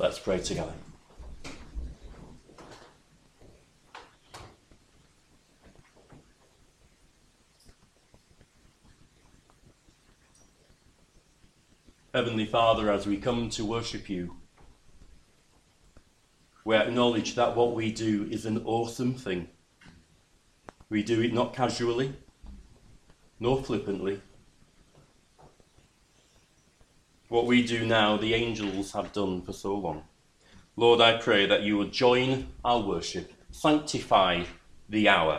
Let's pray together. Heavenly Father, as we come to worship you, we acknowledge that what we do is an awesome thing. We do it not casually, nor flippantly. What we do now, the angels have done for so long. Lord, I pray that you would join our worship, sanctify the hour.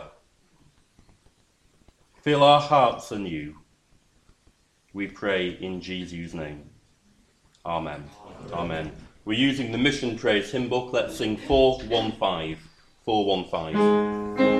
Fill our hearts anew. We pray in Jesus' name. Amen. Amen. We're using the Mission Praise hymn book. Let's sing 415. 415.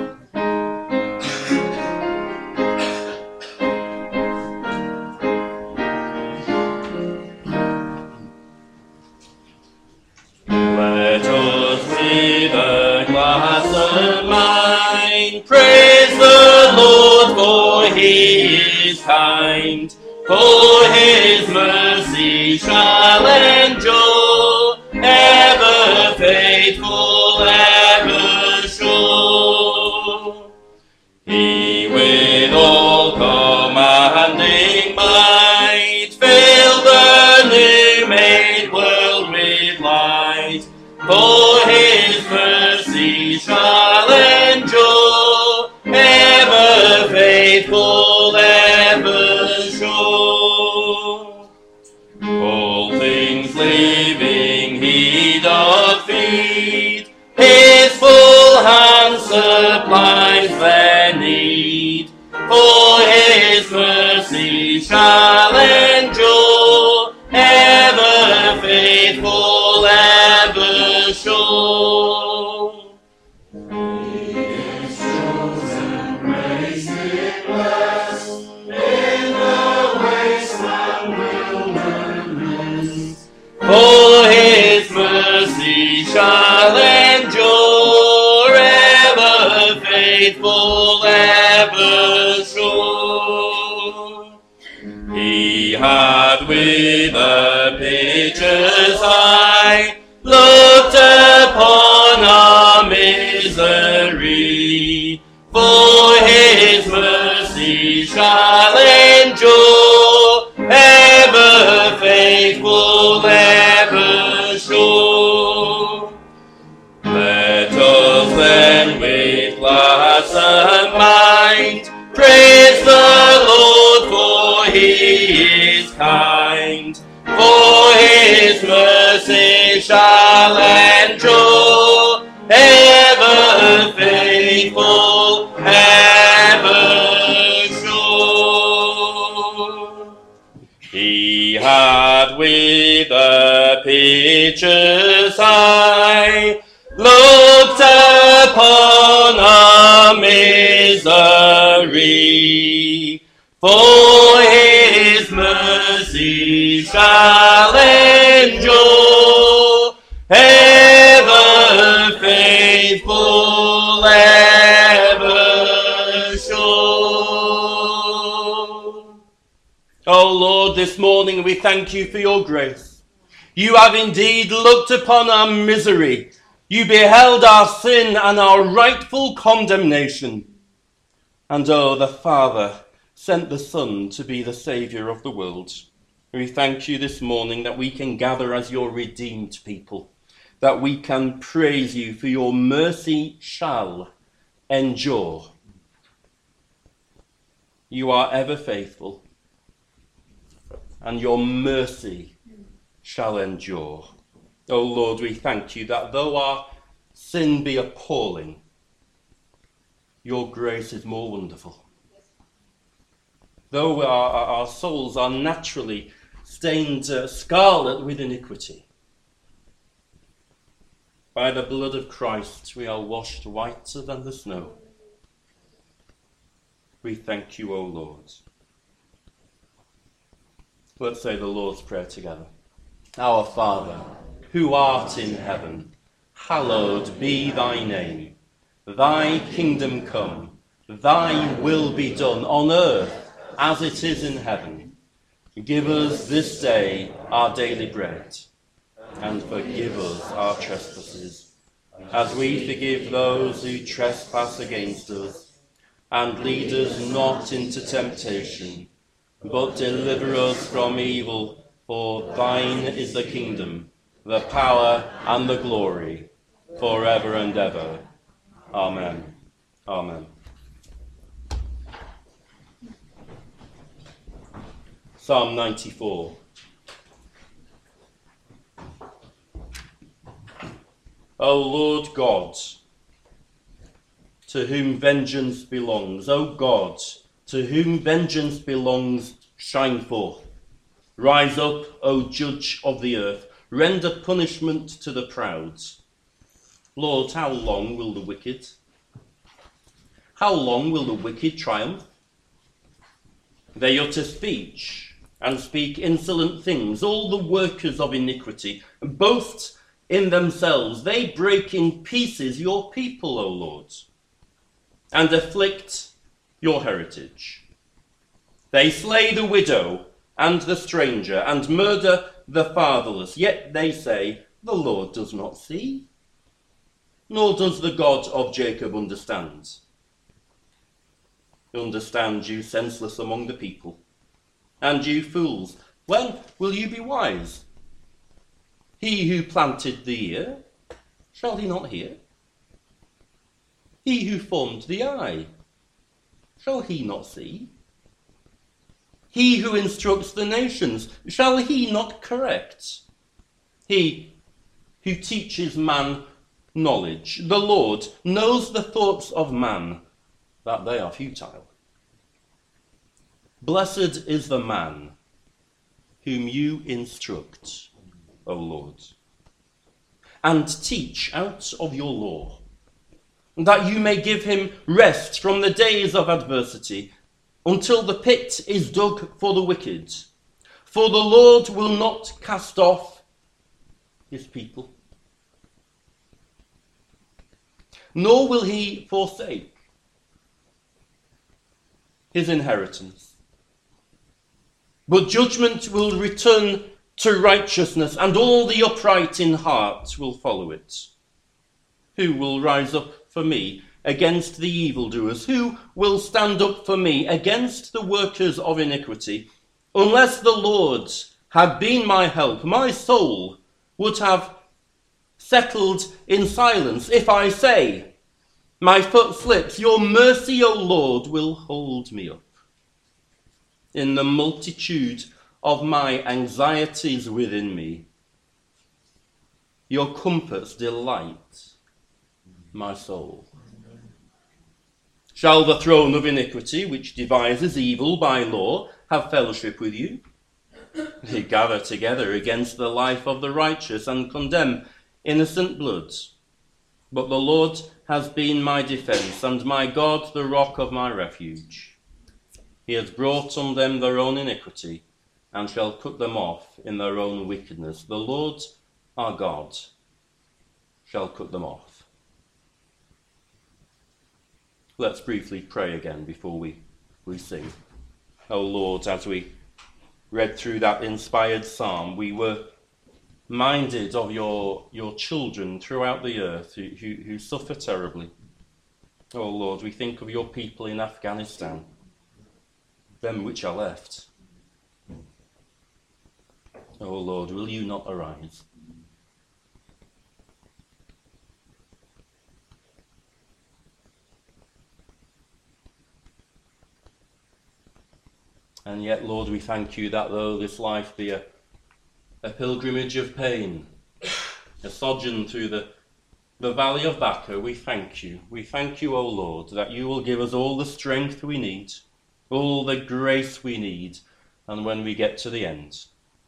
Let us with a glass of wine praise the Lord, for he is kind. For his mercy shall endure, ever faithful, ever sure. He with all commanding might fill the new made world with light. For his mercy shall endure, ever faithful, ever sure. All things living he doth feed, his full hand supplies their need. For his mercy shall endure, ever faithful, ever sure. He is chosen, praised and blessed, in the wasteland wilderness. For his mercy shall endure, ever faithful, ever sure. He hath with a piteous eye looked upon our misery. For his mercy shall endure, ever faithful, ever sure. Let us then with glass of mind praise the Lord, for he is kind. For his mercy shall endure, ever faithful, ever sure. He hath with a piteous eye looked upon our misery. For his mercy shall endure, ever faithful, ever sure. Oh Lord, this morning we thank you for your grace. You have indeed looked upon our misery. You beheld our sin and our rightful condemnation. And oh, the Father sent the Son to be the Saviour of the world. We thank you this morning that we can gather as your redeemed people, that we can praise you for your mercy shall endure. You are ever faithful, and your mercy shall endure. Oh Lord, we thank you that though our sin be appalling, your grace is more wonderful. Though our souls are naturally stained scarlet with iniquity, by the blood of Christ we are washed whiter than the snow. We thank you, O Lord. Let's say the Lord's Prayer together. Our Father, who art in heaven, hallowed be thy name. Thy kingdom come, thy will be done on earth as it is in heaven. Give us this day our daily bread, and forgive us our trespasses, as we forgive those who trespass against us. And lead us not into temptation, but deliver us from evil. For thine is the kingdom, the power, and the glory, forever and ever. Amen. Amen. Psalm 94. O Lord God, to whom vengeance belongs, O God, to whom vengeance belongs, shine forth. Rise up, O Judge of the earth, render punishment to the proud. Lord, how long will the wicked? How long will the wicked triumph? They utter speech and speak insolent things. All the workers of iniquity boast in themselves. They break in pieces your people, O Lord, and afflict your heritage. They slay the widow and the stranger, and murder the fatherless. Yet they say, the Lord does not see, nor does the God of Jacob understand. Understand, you senseless among the people, and you fools, when will you be wise? He who planted the ear, shall he not hear? He who formed the eye, shall he not see? He who instructs the nations, shall he not correct? He who teaches man knowledge, the Lord, knows the thoughts of man, that they are futile. Blessed is the man whom you instruct, O Lord, and teach out of your law, that you may give him rest from the days of adversity, until the pit is dug for the wicked. For the Lord will not cast off his people, nor will he forsake his inheritance. But judgment will return to righteousness, and all the upright in heart will follow it. Who will rise up for me against the evildoers? Who will stand up for me against the workers of iniquity? Unless the Lord had been my help, my soul would have settled in silence. If I say, my foot slips, your mercy, O Lord, will hold me up. In the multitude of my anxieties within me, your comforts delight my soul. Shall the throne of iniquity, which devises evil by law, have fellowship with you? They gather together against the life of the righteous and condemn innocent blood. But the Lord has been my defence, and my God the rock of my refuge. He has brought on them their own iniquity, and shall cut them off in their own wickedness. The Lord our God shall cut them off. Let's briefly pray again before we sing. O Lord, as we read through that inspired psalm, we were minded of your children throughout the earth who suffer terribly. O Lord, we think of your people in Afghanistan, them which are left. O Lord, will you not arise? And yet, Lord, we thank you that though this life be a pilgrimage of pain, a sojourn through the valley of Baca, we thank you. We thank you, O Lord, that you will give us all the strength we need, all the grace we need, and when we get to the end,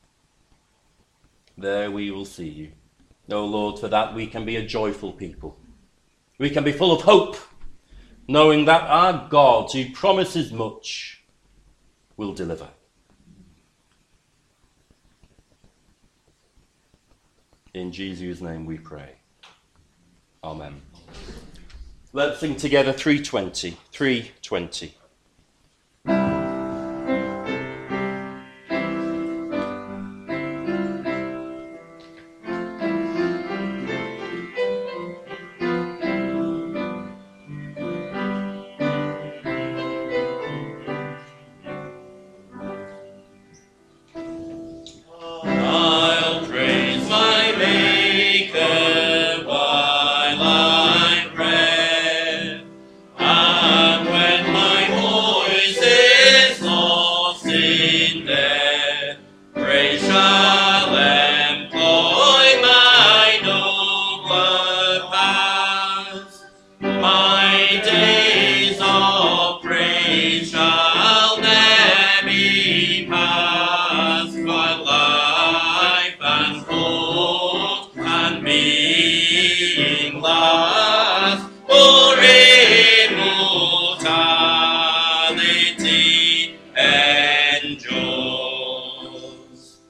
there we will see you. O Lord, for that we can be a joyful people. We can be full of hope, knowing that our God, who promises much, will deliver. In Jesus' name we pray. Amen. Let's sing together 320. 320. I'll praise my Maker while I pray, and when my voice is lost in death, praise shall employ my nobler paths. My days of praise shall ne'er be past, while life and hope and being last for immortality endures.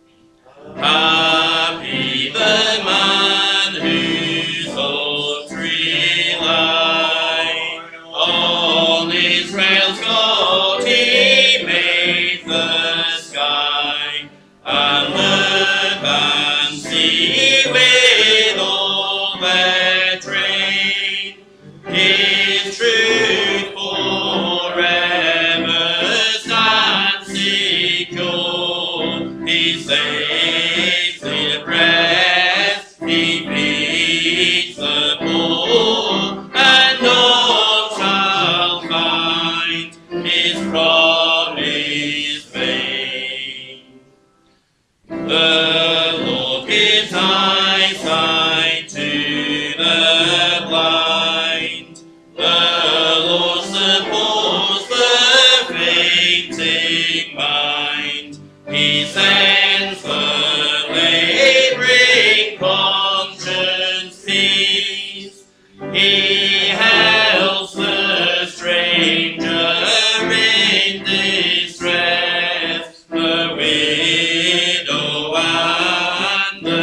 Happy the man whose hopes rely on Israel's God. He made the sky and earth and sea with all their train. His truth forever stands secure. He saves the oppressed, he feeds the poor, and none shall find his promise vain. The Lord gives eyesight to the blind. The Lord supports the fainting mind. He sends the laboring conscience peace. He helps the stranger in distress, the widow and the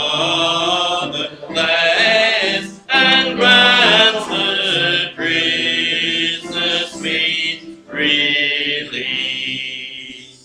fatherless, and grants the prisoner sweet release.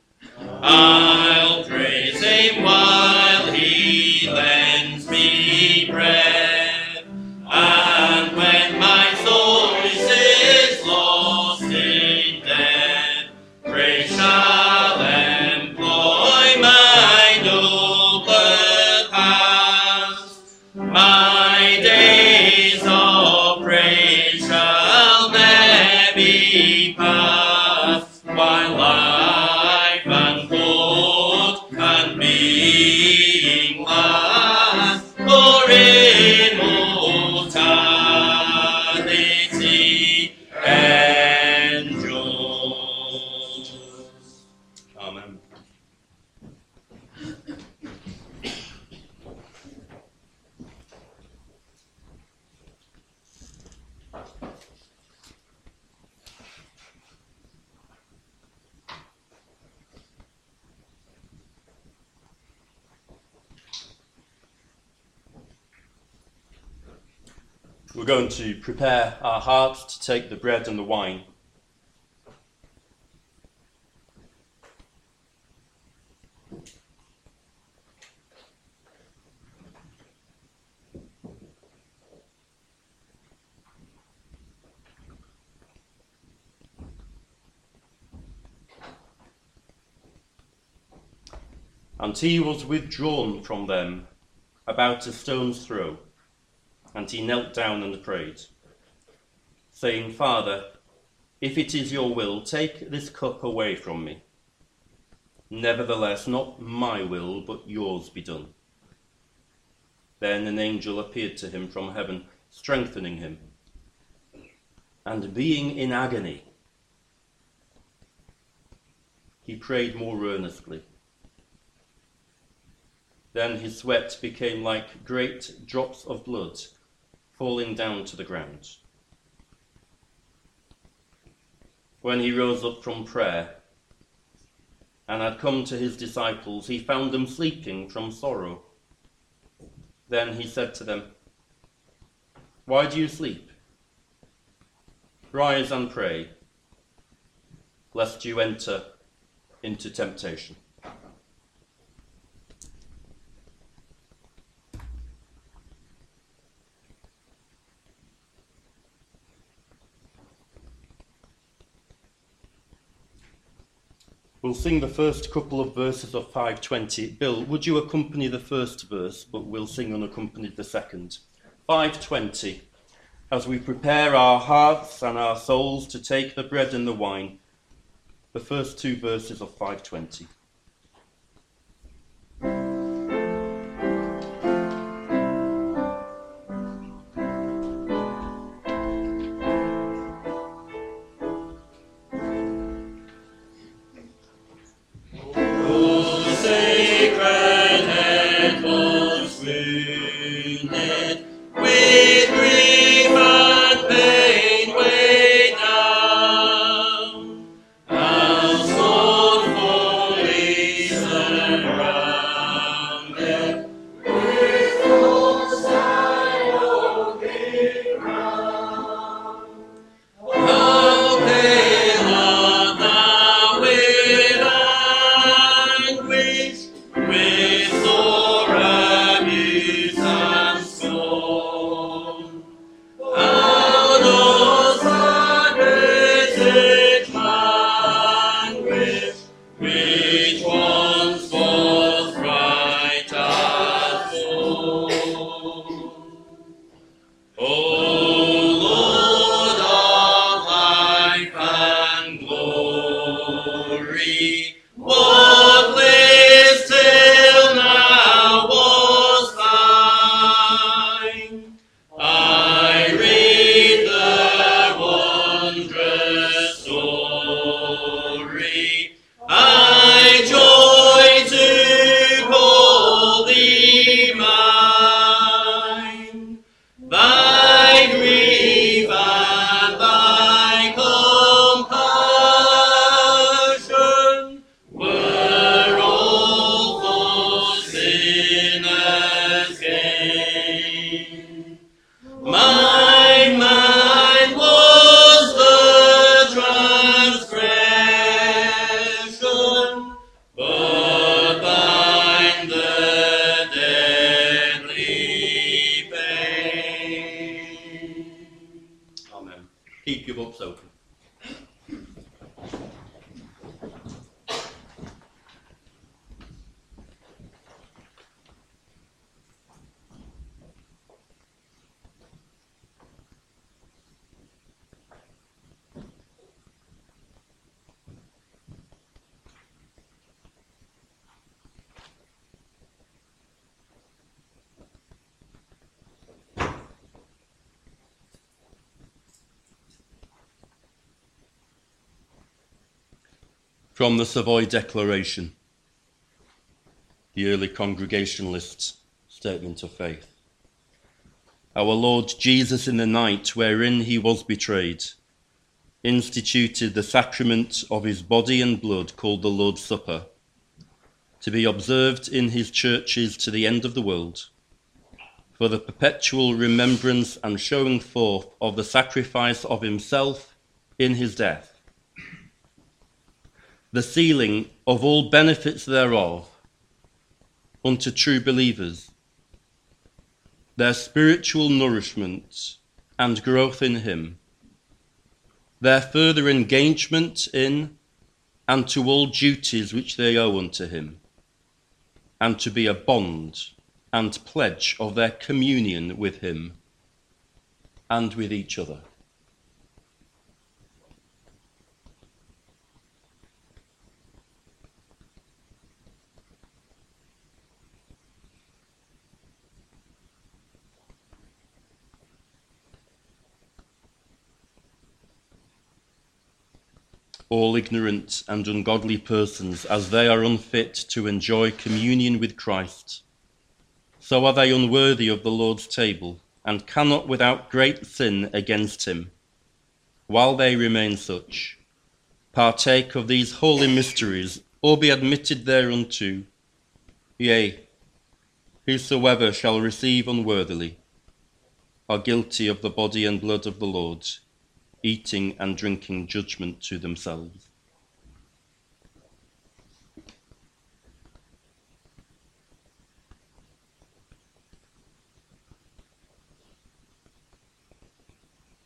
I'll praise him while he lends me bread, and when my soul is lost in death, praise shall employ my nobler paths. My days of praise shall ne'er be past, while life and hope and being last for immortality endures. Amen. We're going to prepare our hearts to take the bread and the wine. And he was withdrawn from them about a stone's throw, and he knelt down and prayed, saying, Father, if it is your will, take this cup away from me. Nevertheless, not my will, but yours be done. Then an angel appeared to him from heaven, strengthening him. And being in agony, he prayed more earnestly. Then his sweat became like great drops of blood falling down to the ground. When he rose up from prayer and had come to his disciples, he found them sleeping from sorrow. Then he said to them, Why do you sleep? Rise and pray, lest you enter into temptation. We'll sing the first couple of verses of 520. Bill, would you accompany the first verse, but we'll sing unaccompanied the second. 520. As we prepare our hearts and our souls to take the bread and the wine, the first two verses of 520. Keep your books open. From the Savoy Declaration, the early Congregationalists' statement of faith. Our Lord Jesus, in the night wherein he was betrayed, instituted the sacrament of his body and blood called the Lord's Supper, to be observed in his churches to the end of the world, for the perpetual remembrance and showing forth of the sacrifice of himself in his death, the sealing of all benefits thereof unto true believers, their spiritual nourishment and growth in him, their further engagement in and to all duties which they owe unto him, and to be a bond and pledge of their communion with him and with each other. All ignorant and ungodly persons, as they are unfit to enjoy communion with Christ, so are they unworthy of the Lord's table, and cannot without great sin against him, while they remain such, partake of these holy mysteries, or be admitted thereunto. Yea, whosoever shall receive unworthily, are guilty of the body and blood of the Lord, eating and drinking judgment to themselves.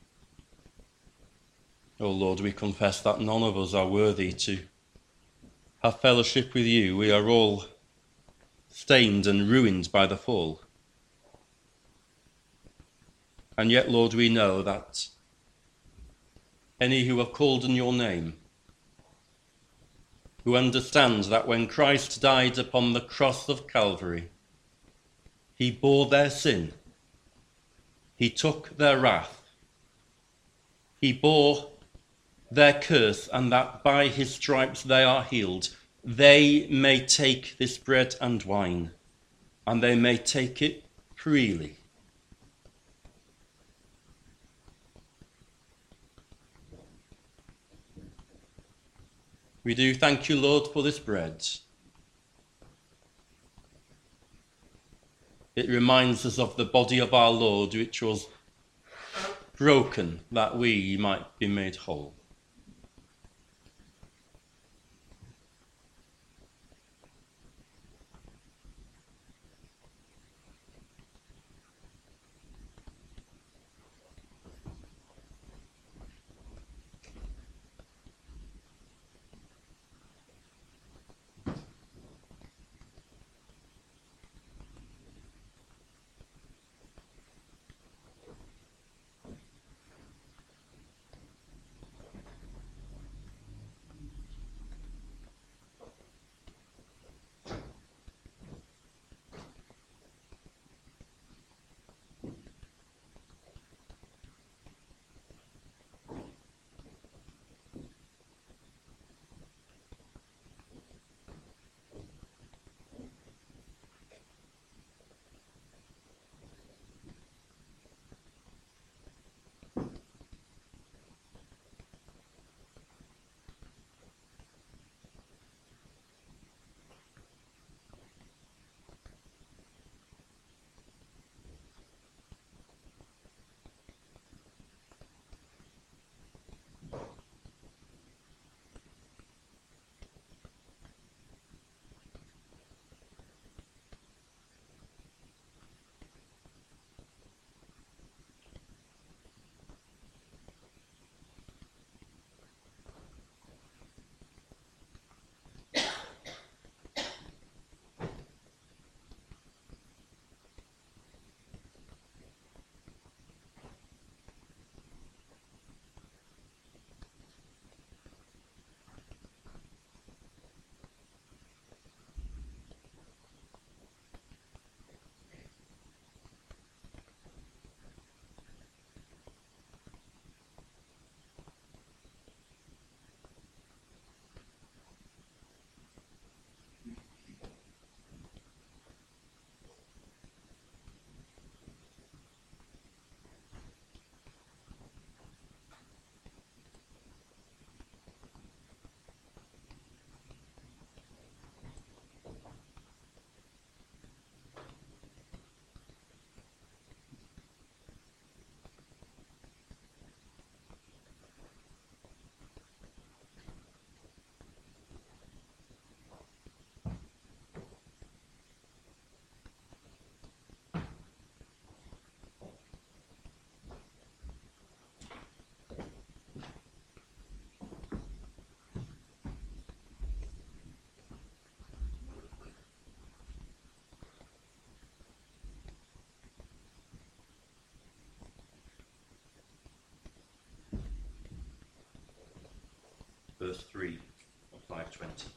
O Lord, we confess that none of us are worthy to have fellowship with you. We are all stained and ruined by the fall. And yet, Lord, we know that any who have called on your name, who understand that when Christ died upon the cross of Calvary, he bore their sin, he took their wrath, he bore their curse, and that by his stripes they are healed, they may take this bread and wine, and they may take it freely. We do thank you, Lord, for this bread. It reminds us of the body of our Lord, which was broken that we might be made whole. Verse 3 of 520.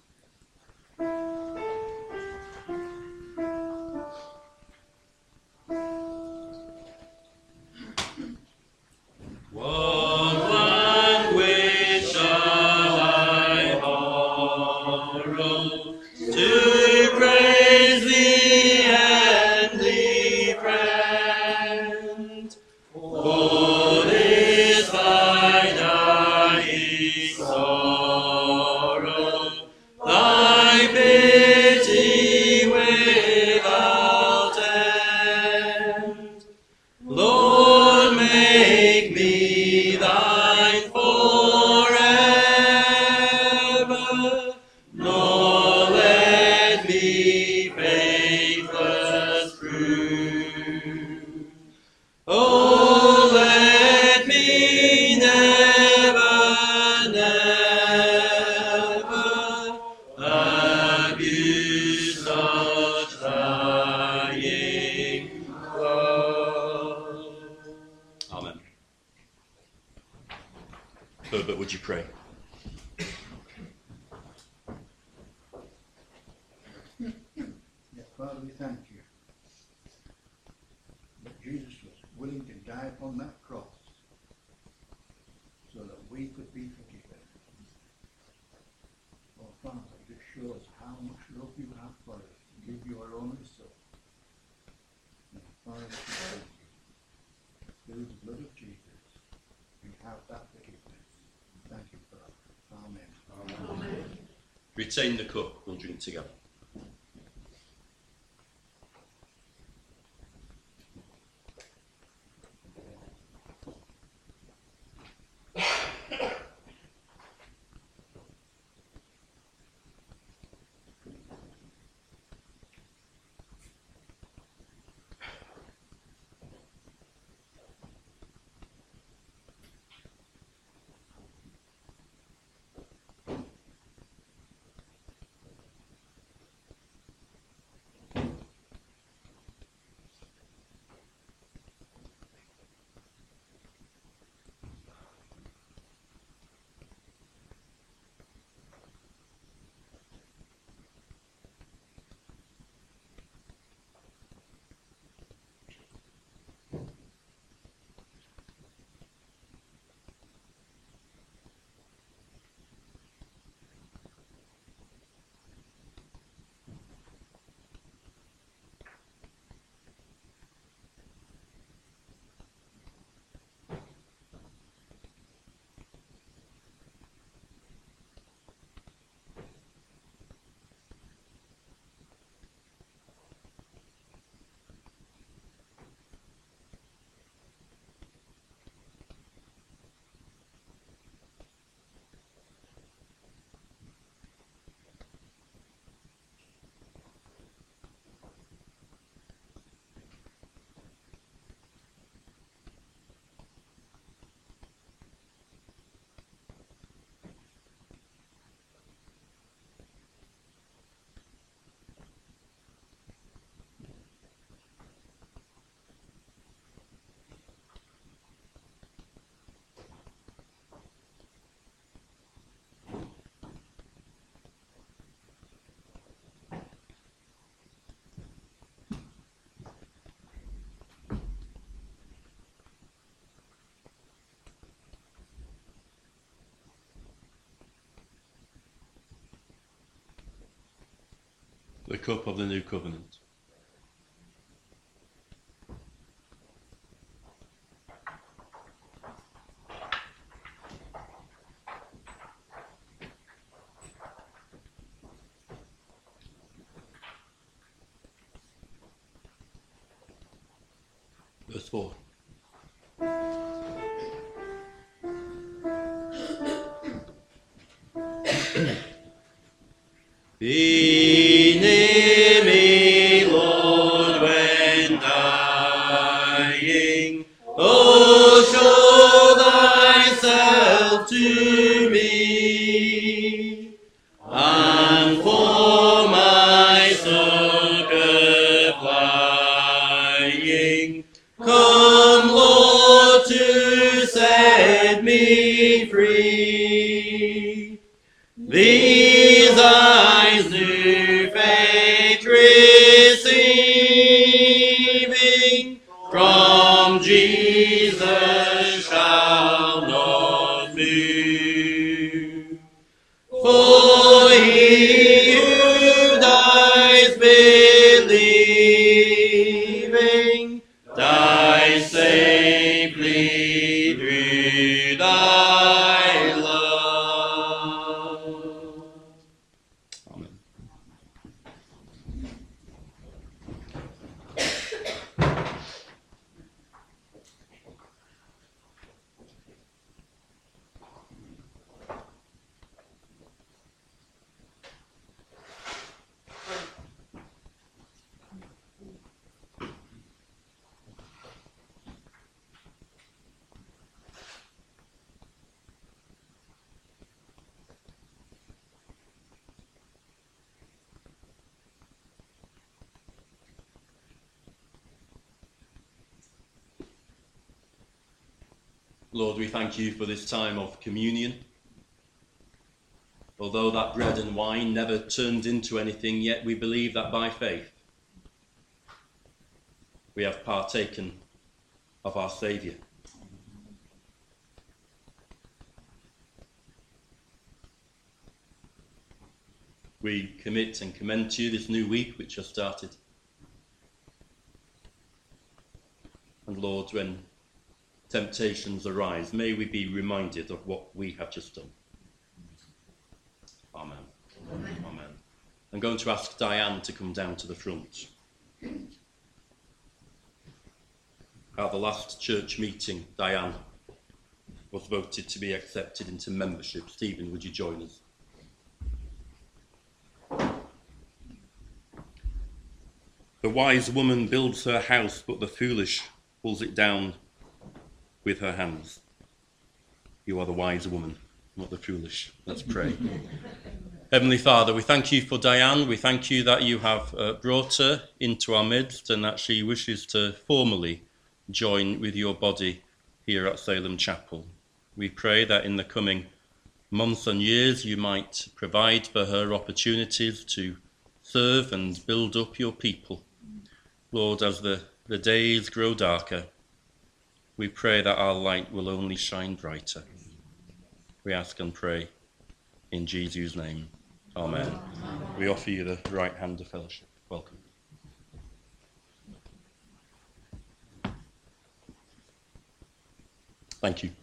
What language shall I borrow to praise thee, heavenly friend? For this thy dying sorrow, thy pity without end. Lord, make me thine forever, nor let me faithless prove. Oh, let me never, never would you pray? Yes, Father, we thank you that Jesus was willing to die upon that cross so that we could be forgiven. Oh, Father, it just shows how much love you have for us to give your only Son. And Father, we thank you. Through the blood of Jesus, we have that forgiveness. Thank you, Father. Amen. Amen. Retain the cup, we'll drink together. The cup of the new covenant. Verse 4. Be near me, Lord, when dying. Oh, show thyself to me, and for my succor flying, come, Lord, to set me free. These eyes new faith receiving from Jesus shall not move. For he who dies believing dies safely through thy love. Amen. Lord, we thank you for this time of communion. Although that bread and wine never turned into anything, yet we believe that by faith we have partaken of our Saviour. We commit and commend to you this new week which has started. And Lord, when temptations arise, may we be reminded of what we have just done. Amen. Amen. Amen. I'm going to ask Diane to come down to the front. At the last church meeting, Diane was voted to be accepted into membership. Stephen, would you join us? The wise woman builds her house, but the foolish pulls it down with her hands. You are the wise woman, not the foolish. Let's pray. Heavenly Father, we thank you for Diane. We thank you that you have brought her into our midst and that she wishes to formally join with your body here at Salem Chapel. We pray that in the coming months and years you might provide for her opportunities to serve and build up your people. Lord, as the days grow darker, we pray that our light will only shine brighter. We ask and pray in Jesus' name. Amen. Amen. We offer you the right hand of fellowship. Welcome. Thank you.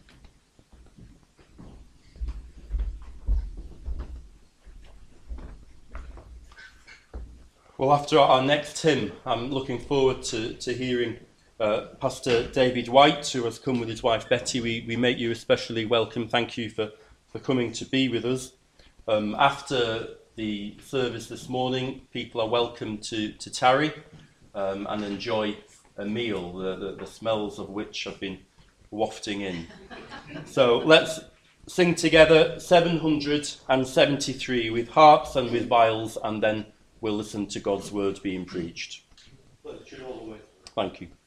Well, after our next hymn, I'm looking forward to hearing Pastor David White, who has come with his wife Betty. We make you especially welcome. Thank you for coming to be with us. After the service this morning, people are welcome to tarry and enjoy a meal, the smells of which have been wafting in. So let's sing together 773 with harps and with viols, and then we'll listen to God's word being preached. Thank you.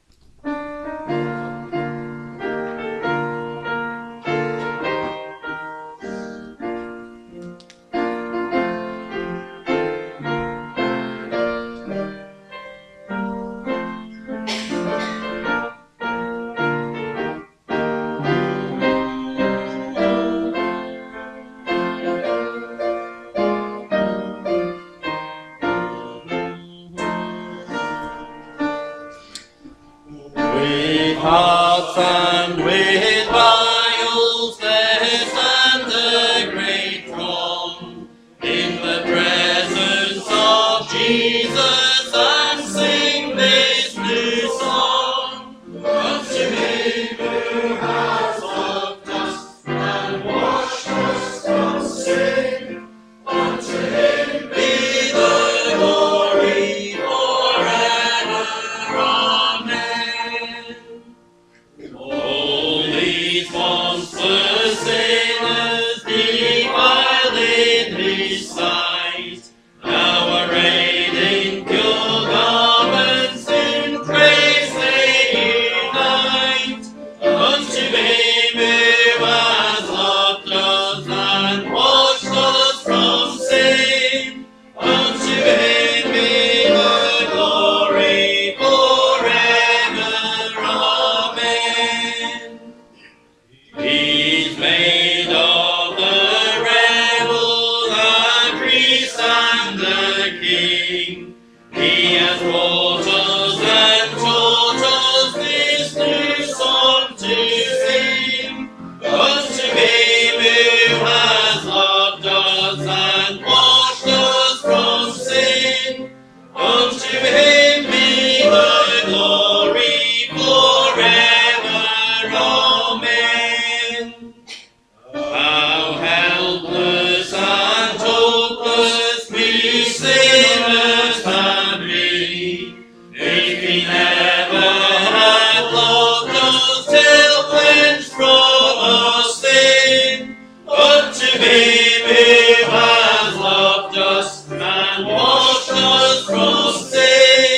Him who has loved us and washed us from sin.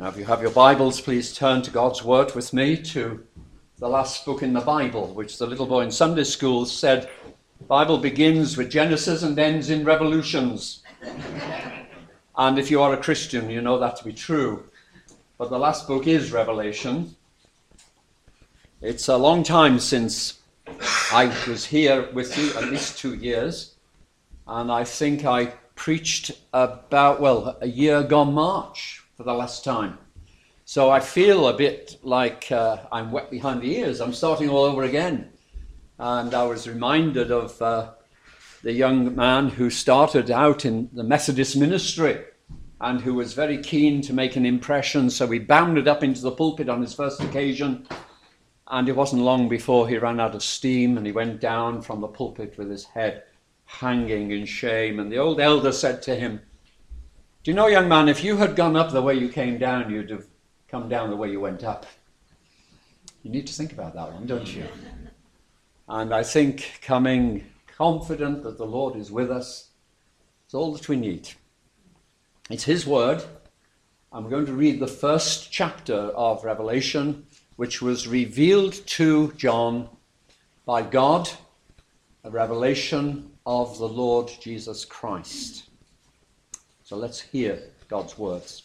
Now, if you have your Bibles, please turn to God's Word with me to the last book in the Bible, which the little boy in Sunday school said, the Bible begins with Genesis and ends in revolutions. And if you are a Christian, you know that to be true. But the last book is Revelation. It's a long time since I was here with you, at least 2 years. And I think I preached about, a year gone March for the last time. So I feel a bit like I'm wet behind the ears. I'm starting all over again. And I was reminded of the young man who started out in the Methodist ministry and who was very keen to make an impression. So he bounded up into the pulpit on his first occasion. And it wasn't long before he ran out of steam and he went down from the pulpit with his head hanging in shame. And the old elder said to him, "Do you know, young man, if you had gone up the way you came down, you'd have come down the way you went up." You need to think about that one, don't you? And I think coming confident that the Lord is with us is all that we need. It's his word. I'm going to read the first chapter of Revelation, which was revealed to John by God, a revelation of the Lord Jesus Christ. So let's hear God's words.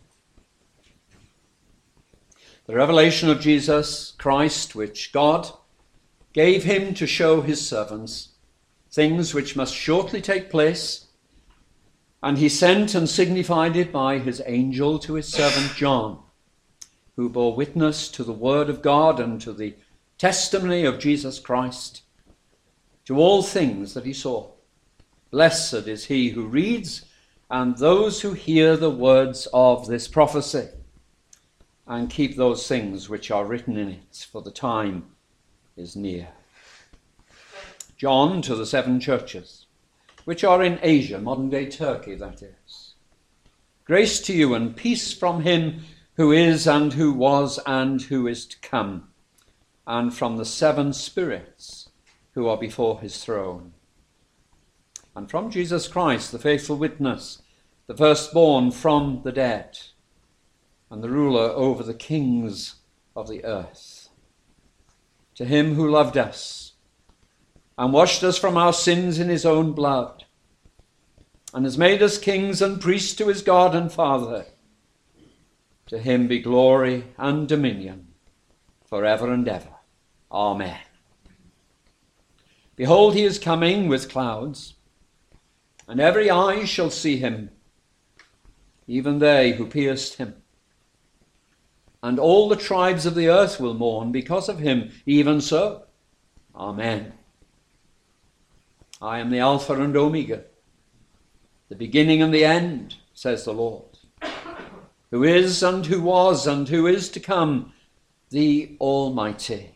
The revelation of Jesus Christ, which God gave him to show his servants things which must shortly take place, and he sent and signified it by his angel to his servant John, who bore witness to the word of God and to the testimony of Jesus Christ, to all things that he saw. Blessed is he who reads and those who hear the words of this prophecy, and keep those things which are written in it, for the time is near. John to the 7 churches, which are in Asia, modern-day Turkey, that is. Grace to you and peace from him who is and who was and who is to come, and from the 7 spirits who are before his throne, and from Jesus Christ, the faithful witness, the firstborn from the dead, and the ruler over the kings of the earth. To him who loved us and washed us from our sins in his own blood, and has made us kings and priests to his God and Father, to him be glory and dominion forever and ever. Amen. Behold, he is coming with clouds, and every eye shall see him, even they who pierced him. And all the tribes of the earth will mourn because of him. Even so. Amen. I am the Alpha and Omega, the beginning and the end, says the Lord, who is and who was and who is to come, the Almighty.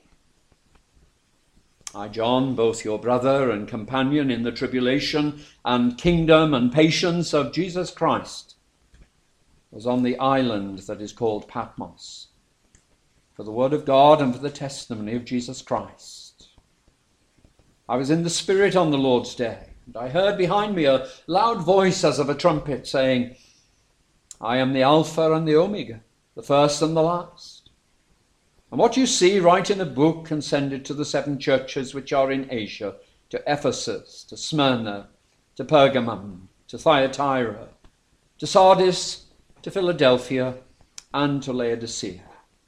I, John, both your brother and companion in the tribulation and kingdom and patience of Jesus Christ, was on the island that is called Patmos, for the word of God and for the testimony of Jesus Christ. I was in the Spirit on the Lord's day, and I heard behind me a loud voice as of a trumpet saying, I am the Alpha and the Omega, the first and the last. And what you see, write in a book and send it to the 7 churches which are in Asia, to Ephesus, to Smyrna, to Pergamum, to Thyatira, to Sardis, to Philadelphia, and to Laodicea.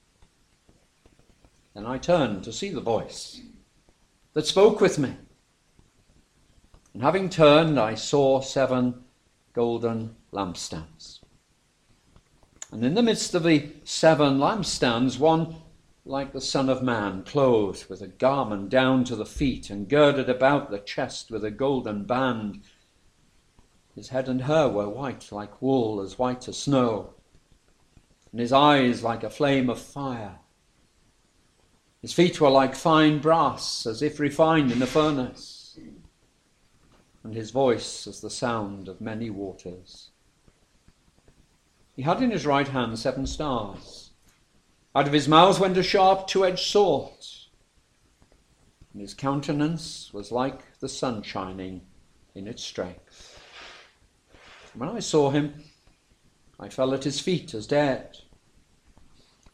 Then I turned to see the voice that spoke with me. And having turned, I saw 7 golden lampstands. And in the midst of the 7 lampstands, one like the Son of Man, clothed with a garment down to the feet and girded about the chest with a golden band. His head and hair were white like wool, as white as snow, and his eyes like a flame of fire. His feet were like fine brass, as if refined in a furnace, and his voice as the sound of many waters. He had in his right hand 7 stars. Out of his mouth went a sharp 2-edged sword, and his countenance was like the sun shining in its strength. When I saw him, I fell at his feet as dead.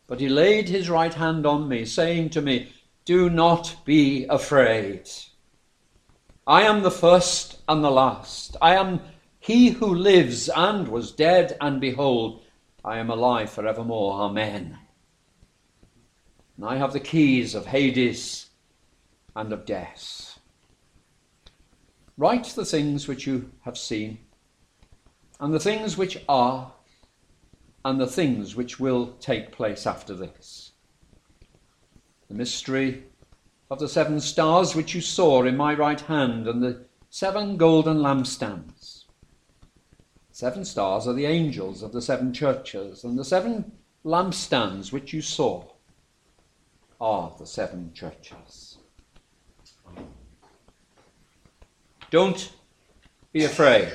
But he laid his right hand on me, saying to me, do not be afraid. I am the first and the last. I am he who lives and was dead, and behold, I am alive forevermore. Amen. And I have the keys of Hades and of death. Write the things which you have seen, and the things which are, and the things which will take place after this. The mystery of the 7 stars which you saw in my right hand, and the 7 golden lampstands. 7 stars are the angels of the 7 churches, and the 7 lampstands which you saw are the 7 churches. Don't be afraid.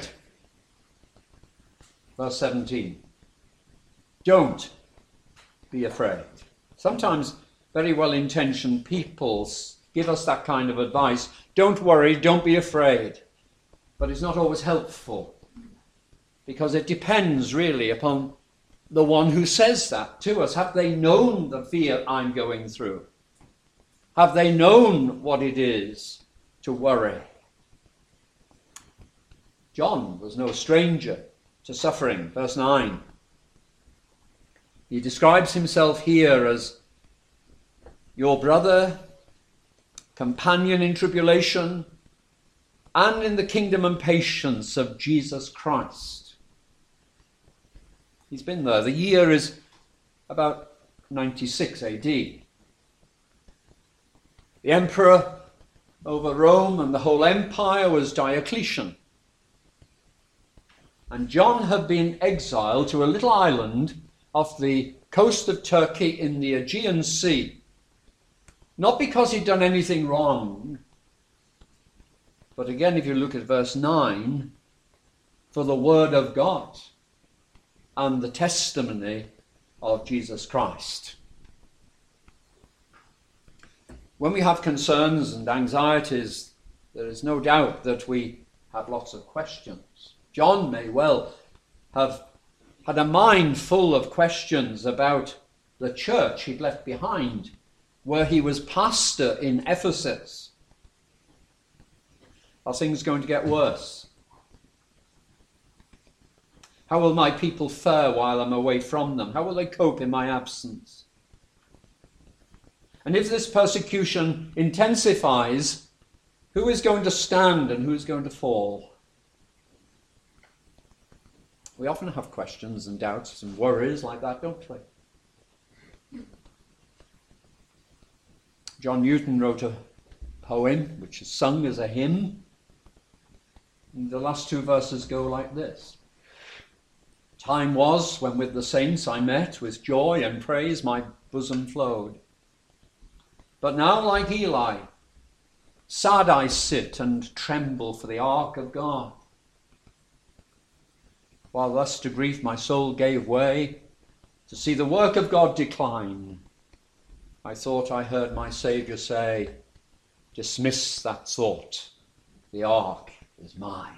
Verse 17. Don't be afraid. Sometimes very well-intentioned people give us that kind of advice. Don't worry, don't be afraid. But it's not always helpful, because it depends really upon the one who says that to us. Have they known the fear I'm going through? Have they known what it is to worry? John was no stranger to suffering. Verse 9. He describes himself here as your brother, companion in tribulation, and in the kingdom and patience of Jesus Christ. He's been there. The year is about 96 AD. The emperor over Rome and the whole empire was Diocletian. And John had been exiled to a little island off the coast of Turkey in the Aegean Sea. Not because he'd done anything wrong, but again, if you look at verse 9, for the word of God and the testimony of Jesus Christ. When we have concerns and anxieties, there is no doubt that we have lots of questions. John may well have had a mind full of questions about the church he'd left behind, where he was pastor in Ephesus. Are things going to get worse? How will my people fare while I'm away from them? How will they cope in my absence? And if this persecution intensifies, who is going to stand and who is going to fall? We often have questions and doubts and worries like that, don't we? John Newton wrote a poem which is sung as a hymn. And the last 2 verses go like this. Time was when with the saints I met, with joy and praise my bosom flowed. But now, like Eli, sad I sit and tremble for the ark of God. While thus to grief my soul gave way, to see the work of God decline, I thought I heard my Saviour say, dismiss that thought, the ark is mine.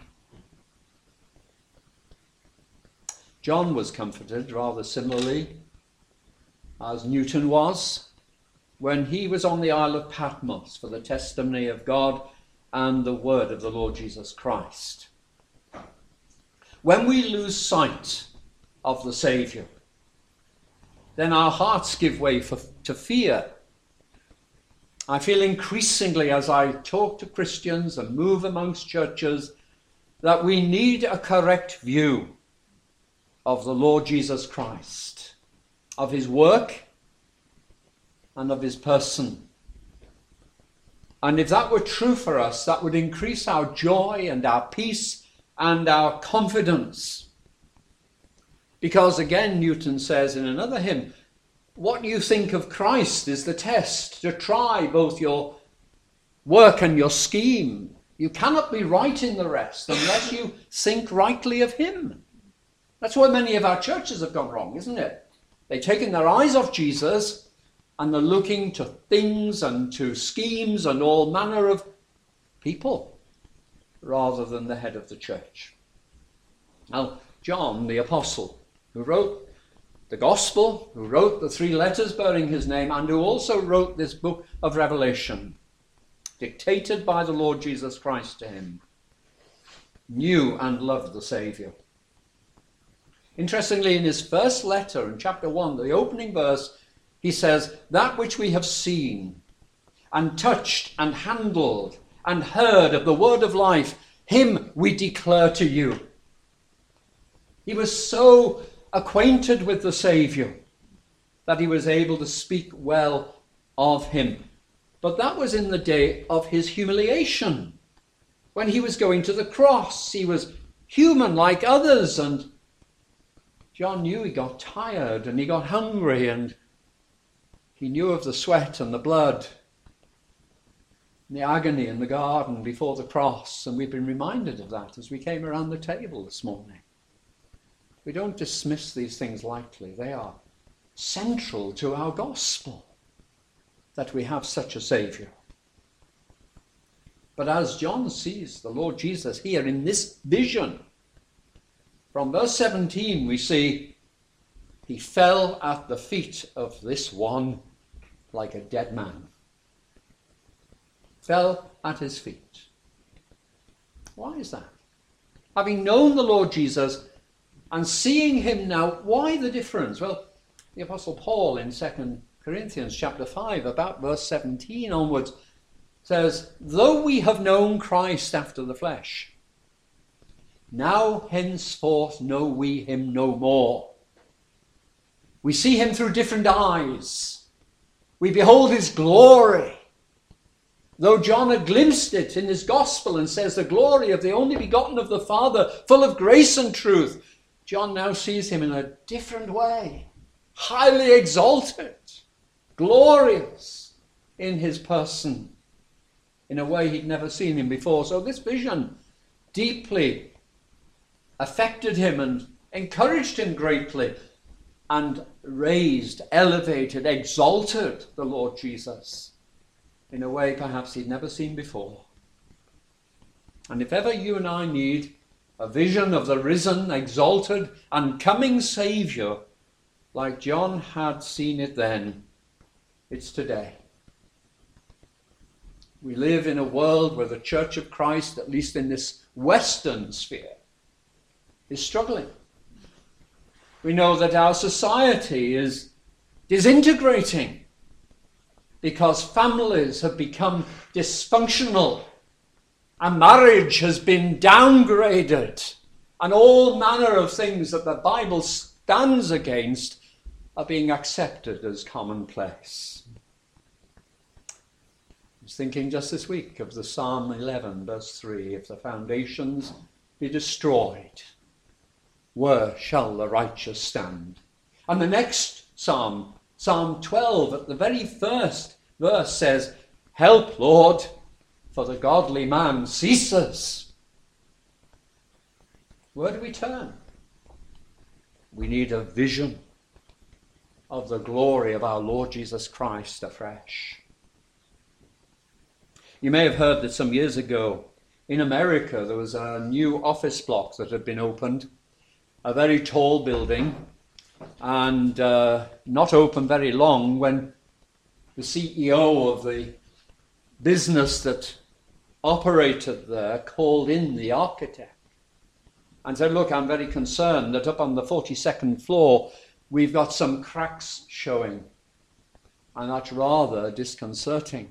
John was comforted rather similarly as Newton was when he was on the Isle of Patmos for the testimony of God and the word of the Lord Jesus Christ. When we lose sight of the Saviour, then our hearts give way to fear. I feel increasingly as I talk to Christians and move amongst churches that we need a correct view of the Lord Jesus Christ, of his work and of his person. And if that were true for us, that would increase our joy and our peace and our confidence. Because again, Newton says in another hymn, what you think of Christ is the test to try both your work and your scheme. You cannot be right in the rest unless you think rightly of him. That's where many of our churches have gone wrong, isn't it? They've taken their eyes off Jesus and they're looking to things and to schemes and all manner of people rather than the head of the church. Now, John, the apostle, who wrote the Gospel, who wrote the 3 letters bearing his name, and who also wrote this book of Revelation, dictated by the Lord Jesus Christ to him, knew and loved the Saviour. Interestingly, in his first letter, in chapter 1, the opening verse, he says, "That which we have seen and touched and handled and heard of the word of life, him we declare to you." He was so acquainted with the Saviour that he was able to speak well of him. But that was in the day of his humiliation. When he was going to the cross, he was human like others, and John knew he got tired and he got hungry, and he knew of the sweat and the blood and the agony in the garden before the cross, and we've been reminded of that as we came around the table this morning. We don't dismiss these things lightly. They are central to our gospel, that we have such a Saviour. But as John sees the Lord Jesus here in this vision, from verse 17 we see, he fell at the feet of this one like a dead man. Fell at his feet. Why is that? Having known the Lord Jesus and seeing him now, why the difference? Well, the Apostle Paul in 2 Corinthians chapter 5, about verse 17 onwards, says, "Though we have known Christ after the flesh, now henceforth know we him no more. We see him through different eyes. We behold his glory." Though John had glimpsed it in his gospel and says the glory of the only begotten of the Father, full of grace and truth, John now sees him in a different way, highly exalted, glorious in his person, in a way he'd never seen him before. So this vision deeply affected him and encouraged him greatly, and raised, elevated, exalted the Lord Jesus in a way perhaps he'd never seen before. And if ever you and I need a vision of the risen, exalted, and coming Saviour, like John had seen it then, it's today. We live in a world where the Church of Christ, at least in this Western sphere, is struggling. We know that our society is disintegrating because families have become dysfunctional and marriage has been downgraded, and all manner of things that the Bible stands against are being accepted as commonplace. I was thinking just this week of the Psalm 11, verse 3, "If the foundations be destroyed, where shall the righteous stand?" And the next Psalm, Psalm 12, at the very first verse says, "Help, Lord, for the godly man ceases." Where do we turn? We need a vision of the glory of our Lord Jesus Christ afresh. You may have heard that some years ago in America there was a new office block that had been opened, a very tall building, and not open very long when the CEO of the business that operated there called in the architect and said, "Look, I'm very concerned that up on the 42nd floor we've got some cracks showing, and that's rather disconcerting."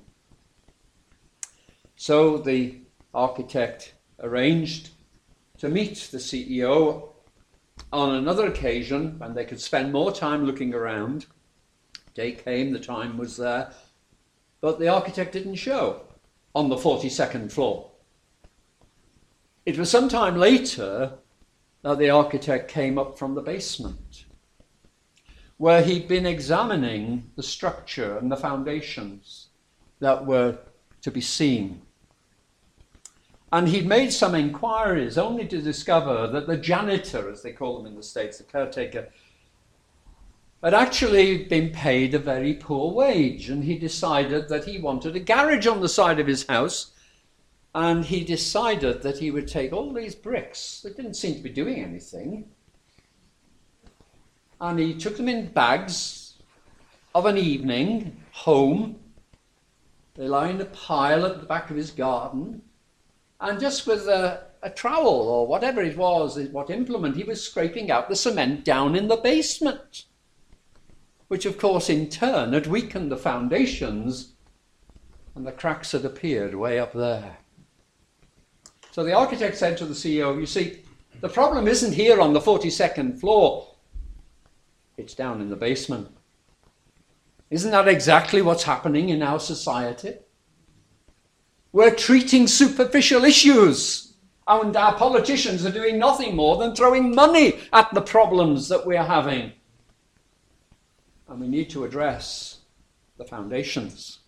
So the architect arranged to meet the CEO on another occasion when they could spend more time looking around. Day came, the time was there, but the architect didn't show on the 42nd floor. It was some time later that the architect came up from the basement, where he'd been examining the structure and the foundations that were to be seen. And he'd made some inquiries only to discover that the janitor, as they call them in the States, the caretaker, had actually been paid a very poor wage. And he decided that he wanted a garage on the side of his house. And he decided that he would take all these bricks that didn't seem to be doing anything, and he took them in bags of an evening home. They lie in a pile at the back of his garden, and just with a trowel or whatever it was, what implement, he was scraping out the cement down in the basement, which of course in turn had weakened the foundations, and the cracks had appeared way up there. So the architect said to the CEO, you see, the problem isn't here on the 42nd floor, it's down in the basement. Isn't that exactly what's happening in our society? We're treating superficial issues, and our politicians are doing nothing more than throwing money at the problems that we're having. And we need to address the foundations.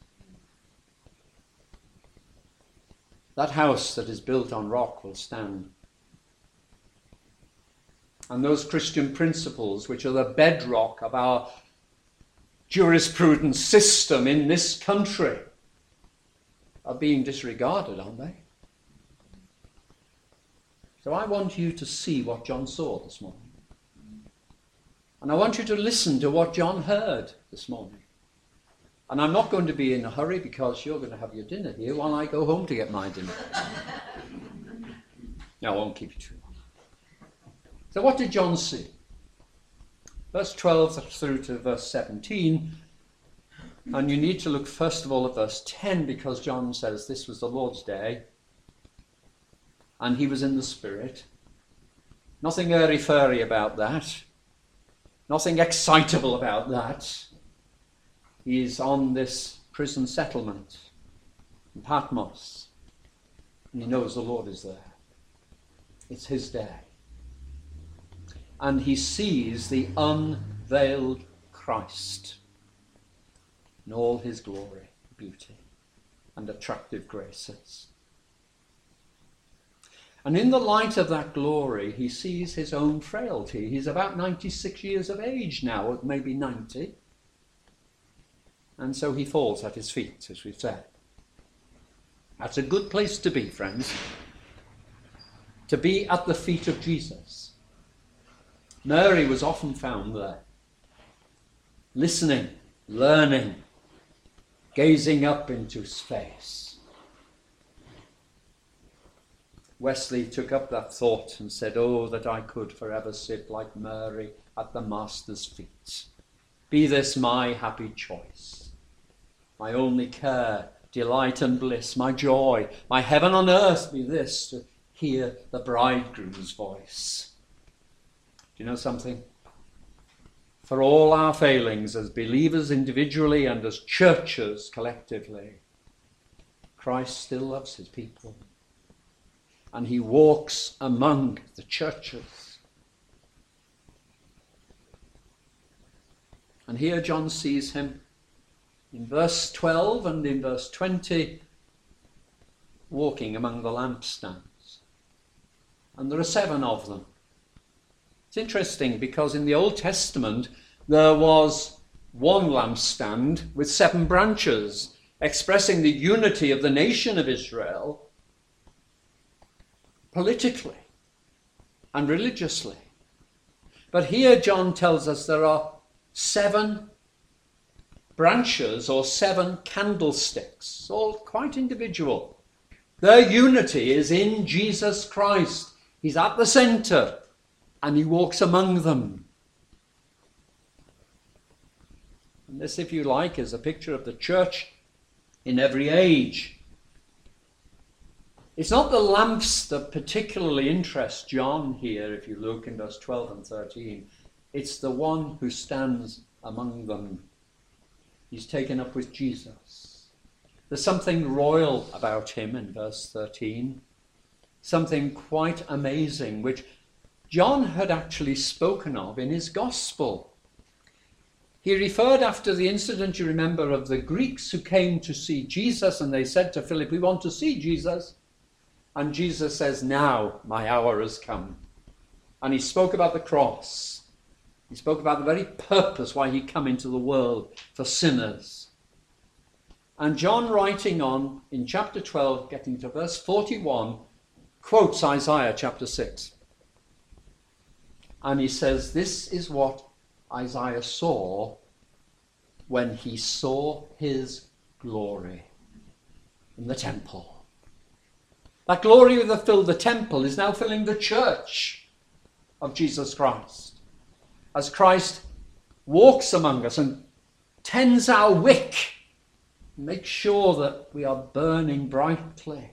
That house that is built on rock will stand. And those Christian principles, which are the bedrock of our jurisprudence system in this country, are being disregarded, aren't they? So I want you to see what John saw this morning. And I want you to listen to what John heard this morning. And I'm not going to be in a hurry because you're going to have your dinner here while I go home to get my dinner. No, I won't keep you too long. So what did John see? Verse 12 through to verse 17. And you need to look first of all at verse 10, because John says this was the Lord's day and he was in the Spirit. Nothing airy-fairy about that. Nothing excitable about that. He is on this prison settlement in Patmos, and he knows the Lord is there. It's his day. And he sees the unveiled Christ in all his glory, beauty, and attractive graces. And in the light of that glory, he sees his own frailty. He's about 96 years of age now, or maybe 90. And so he falls at his feet, as we've said. That's a good place to be, friends. To be at the feet of Jesus. Mary was often found there, listening, learning, gazing up into space. Wesley took up that thought and said, oh, that I could forever sit like Mary at the Master's feet. Be this my happy choice. My only care, delight and bliss, my joy, my heaven on earth be this, to hear the bridegroom's voice. Do you know something? For all our failings as believers individually and as churches collectively, Christ still loves his people. And he walks among the churches. And here John sees him in verse 12 and in verse 20, walking among the lampstands. And there are 7 of them. It's interesting because in the Old Testament there was one lampstand with 7 branches, expressing the unity of the nation of Israel politically and religiously. But here John tells us there are 7 branches or 7 candlesticks, all quite individual. Their unity is in Jesus Christ. He's at the center and he walks among them. And this, if you like, is a picture of the church in every age. It's not the lamps that particularly interest John here, if you look in verse 12 and 13. It's the one who stands among them. He's taken up with Jesus. There's something royal about him in verse 13. Something quite amazing, which John had actually spoken of in his gospel. He referred after the incident, you remember, of the Greeks who came to see Jesus, and they said to Philip, we want to see Jesus. And Jesus says, now my hour has come. And he spoke about the cross. He spoke about the very purpose why he came into the world, for sinners. And John, writing on in chapter 12, getting to verse 41, quotes Isaiah chapter 6. And he says, this is what Isaiah saw when he saw his glory in the temple. That glory that filled the temple is now filling the church of Jesus Christ. As Christ walks among us and tends our wick, makes sure that we are burning brightly.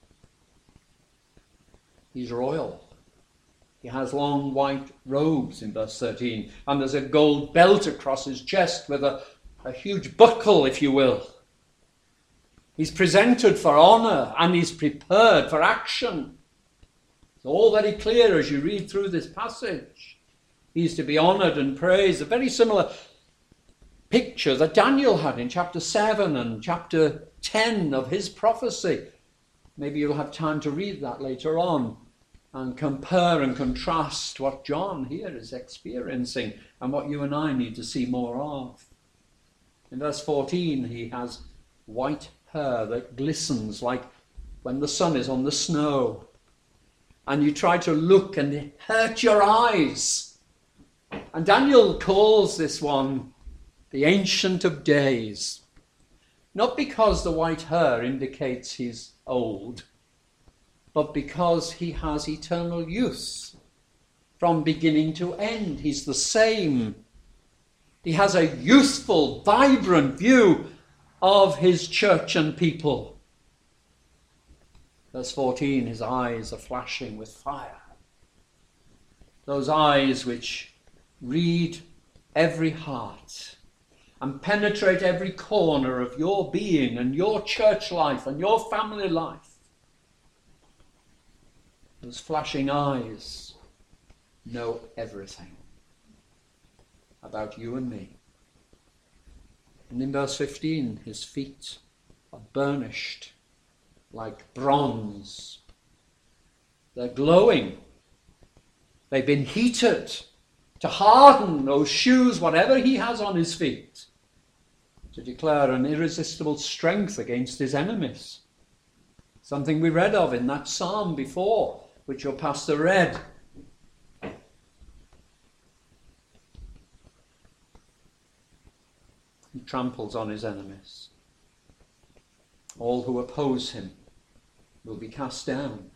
He's royal. He has long white robes in verse 13, and there's a gold belt across his chest with a huge buckle, if you will. He's presented for honor and he's prepared for action. It's all very clear as you read through this passage. He's to be honored and praised. A very similar picture that Daniel had in chapter 7 and chapter 10 of his prophecy. Maybe you'll have time to read that later on and compare and contrast what John here is experiencing and what you and I need to see more of. In verse 14, he has white hair that glistens like when the sun is on the snow. And you try to look and it hurts your eyes. And Daniel calls this one the Ancient of Days. Not because the white hair indicates he's old, but because he has eternal youth from beginning to end. He's the same. He has a youthful, vibrant view of his church and people. Verse 14, his eyes are flashing with fire. Those eyes which read every heart and penetrate every corner of your being and your church life and your family life. Those flashing eyes know everything about you and me. And in verse 15, his feet are burnished like bronze. They're glowing. They've been heated to harden those shoes, whatever he has on his feet, to declare an irresistible strength against his enemies. Something we read of in that psalm before, which your pastor read. He tramples on his enemies. All who oppose him will be cast down.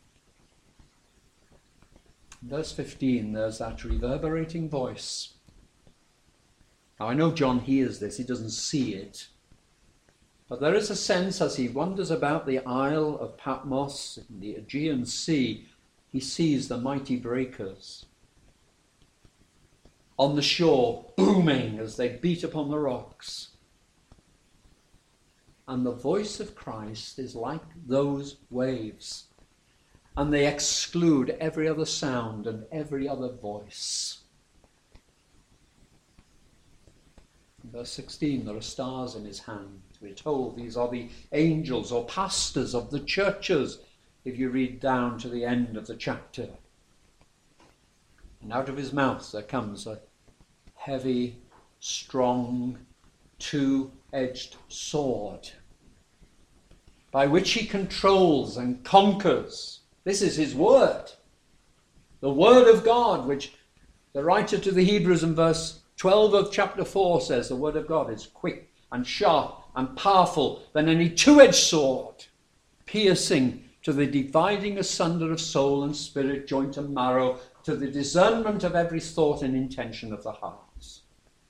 In verse 15, there's that reverberating voice. Now, I know John hears this, he doesn't see it. But there is a sense as he wanders about the Isle of Patmos in the Aegean Sea, he sees the mighty breakers on the shore booming as they beat upon the rocks. And the voice of Christ is like those waves, and they exclude every other sound and every other voice. In verse 16, there are stars in his hand. We're told these are the angels or pastors of the churches, if you read down to the end of the chapter. And out of his mouth there comes a heavy, strong, two-edged sword, by which he controls and conquers. This is his word, the word of God, which the writer to the Hebrews in verse 12 of chapter 4 says the word of God is quick and sharp and powerful than any two-edged sword, piercing to the dividing asunder of soul and spirit, joint and marrow, to the discernment of every thought and intention of the hearts.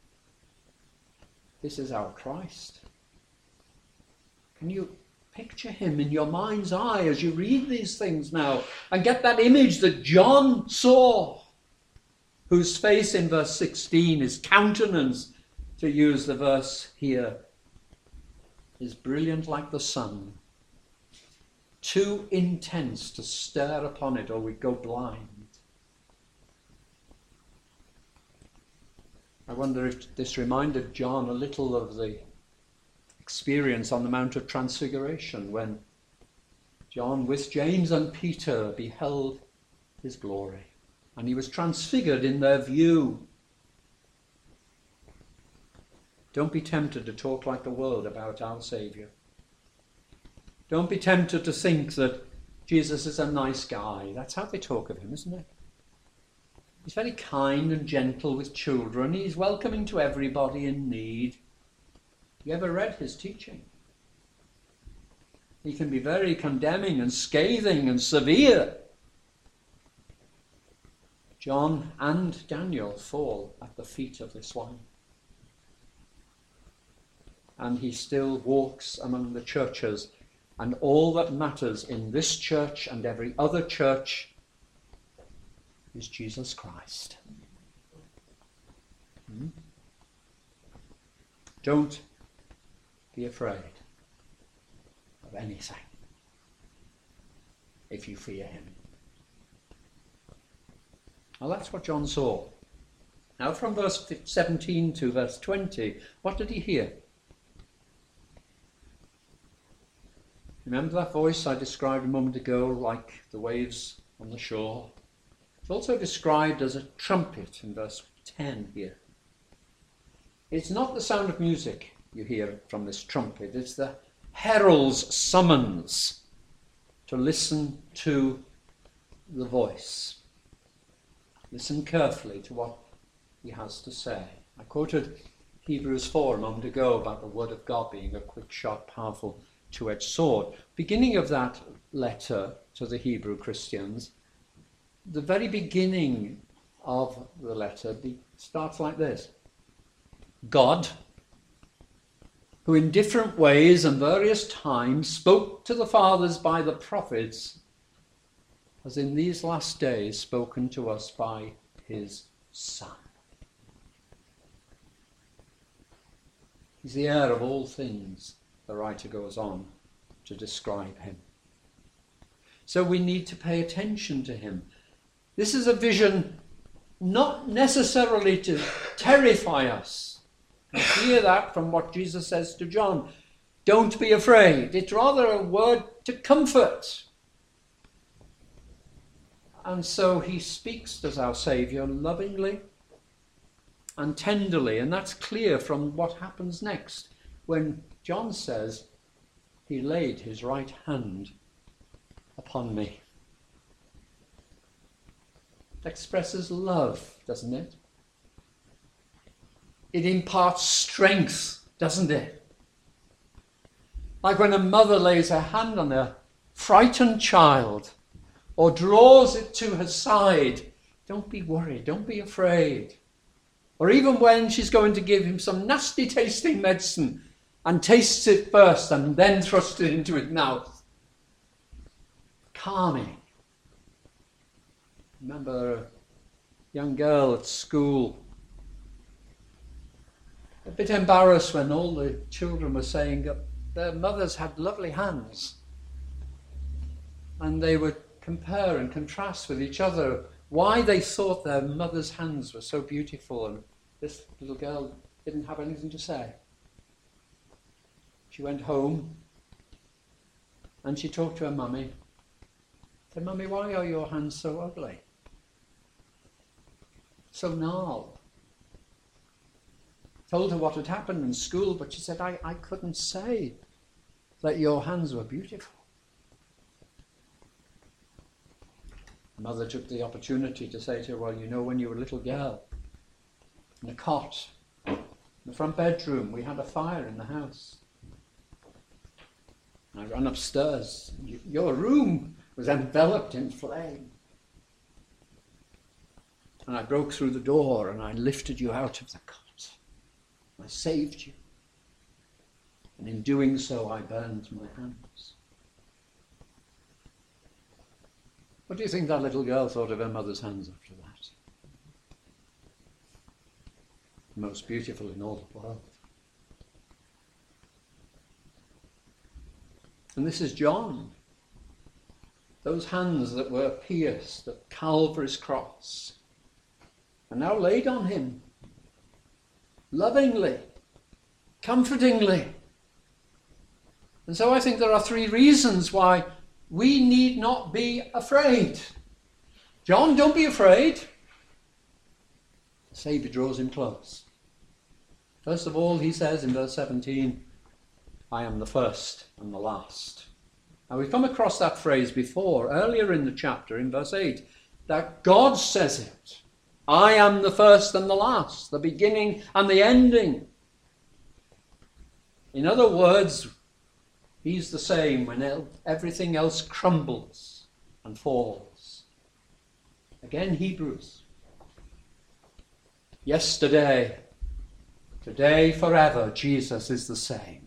This is our Christ. Can you picture him in your mind's eye as you read these things now and get that image that John saw, whose face in verse 16, his countenance, to use the verse here, is brilliant like the sun, too intense to stare upon it or we go blind. I wonder if this reminded John a little of the experience on the Mount of Transfiguration when John with James and Peter beheld his glory and he was transfigured in their view. Don't be tempted to talk like the world about our Saviour. Don't be tempted to think that Jesus is a nice guy. That's how they talk of him, isn't it? He's very kind and gentle with children. He's welcoming to everybody in need. You ever read his teaching? He can be very condemning and scathing and severe. John and Daniel fall at the feet of this one. And he still walks among the churches, and all that matters in this church and every other church is Jesus Christ. Don't be afraid of anything if you fear him. Well, that's what John saw. Now from verse 17 to verse 20, what did he hear? Remember that voice I described a moment ago, like the waves on the shore? It's also described as a trumpet in verse 10 here. It's not the sound of music you hear from this trumpet. It's the herald's summons to listen to the voice. Listen carefully to what he has to say. I quoted Hebrews 4 a moment ago about the word of God being a quick, sharp, powerful, two-edged sword. Beginning of that letter to the Hebrew Christians, the very beginning of the letter starts like this. God, who in different ways and various times spoke to the fathers by the prophets, has in these last days spoken to us by his Son. He's the heir of all things, the writer goes on to describe him. So we need to pay attention to him. This is a vision not necessarily to terrify us. You hear that from what Jesus says to John. Don't be afraid. It's rather a word to comfort. And so he speaks as our Saviour lovingly and tenderly. And that's clear from what happens next when John says, he laid his right hand upon me. It expresses love, doesn't it? It imparts strength, doesn't it? Like when a mother lays her hand on a frightened child or draws it to her side. Don't be worried, don't be afraid. Or even when she's going to give him some nasty tasting medicine and tastes it first and then thrusts it into his mouth. Calming. Remember a young girl at school, a bit embarrassed when all the children were saying that their mothers had lovely hands. And they would compare and contrast with each other why they thought their mother's hands were so beautiful, and this little girl didn't have anything to say. She went home and she talked to her mummy. Said, "Mummy, why are your hands so ugly? So gnarled." Told her what had happened in school, but she said, I couldn't say that your hands were beautiful. Mother took the opportunity to say to her, "Well, you know, when you were a little girl, in a cot, in the front bedroom, we had a fire in the house. I ran upstairs. Your room was enveloped in flame. And I broke through the door and I lifted you out of the cot. I saved you. And in doing so, I burned my hands." What do you think that little girl thought of her mother's hands after that? The most beautiful in all the world. And this is John. Those hands that were pierced at Calvary's cross are now laid on him, lovingly, comfortingly. And so I think there are three reasons why we need not be afraid. John, don't be afraid. The Saviour draws him close. First of all, he says in verse 17, "I am the first and the last." Now we've come across that phrase before, earlier in the chapter, in verse 8, that God says it. I am the first and the last, the beginning and the ending. In other words, he's the same when everything else crumbles and falls. Again, Hebrews. Yesterday, today, forever, Jesus is the same.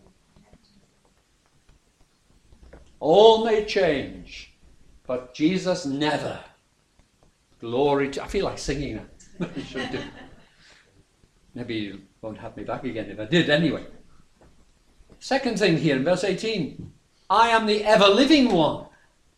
All may change, but Jesus never. Glory to... I feel like singing that. I should do. Maybe you won't have me back again if I did anyway. Second thing here in verse 18. I am the ever-living one.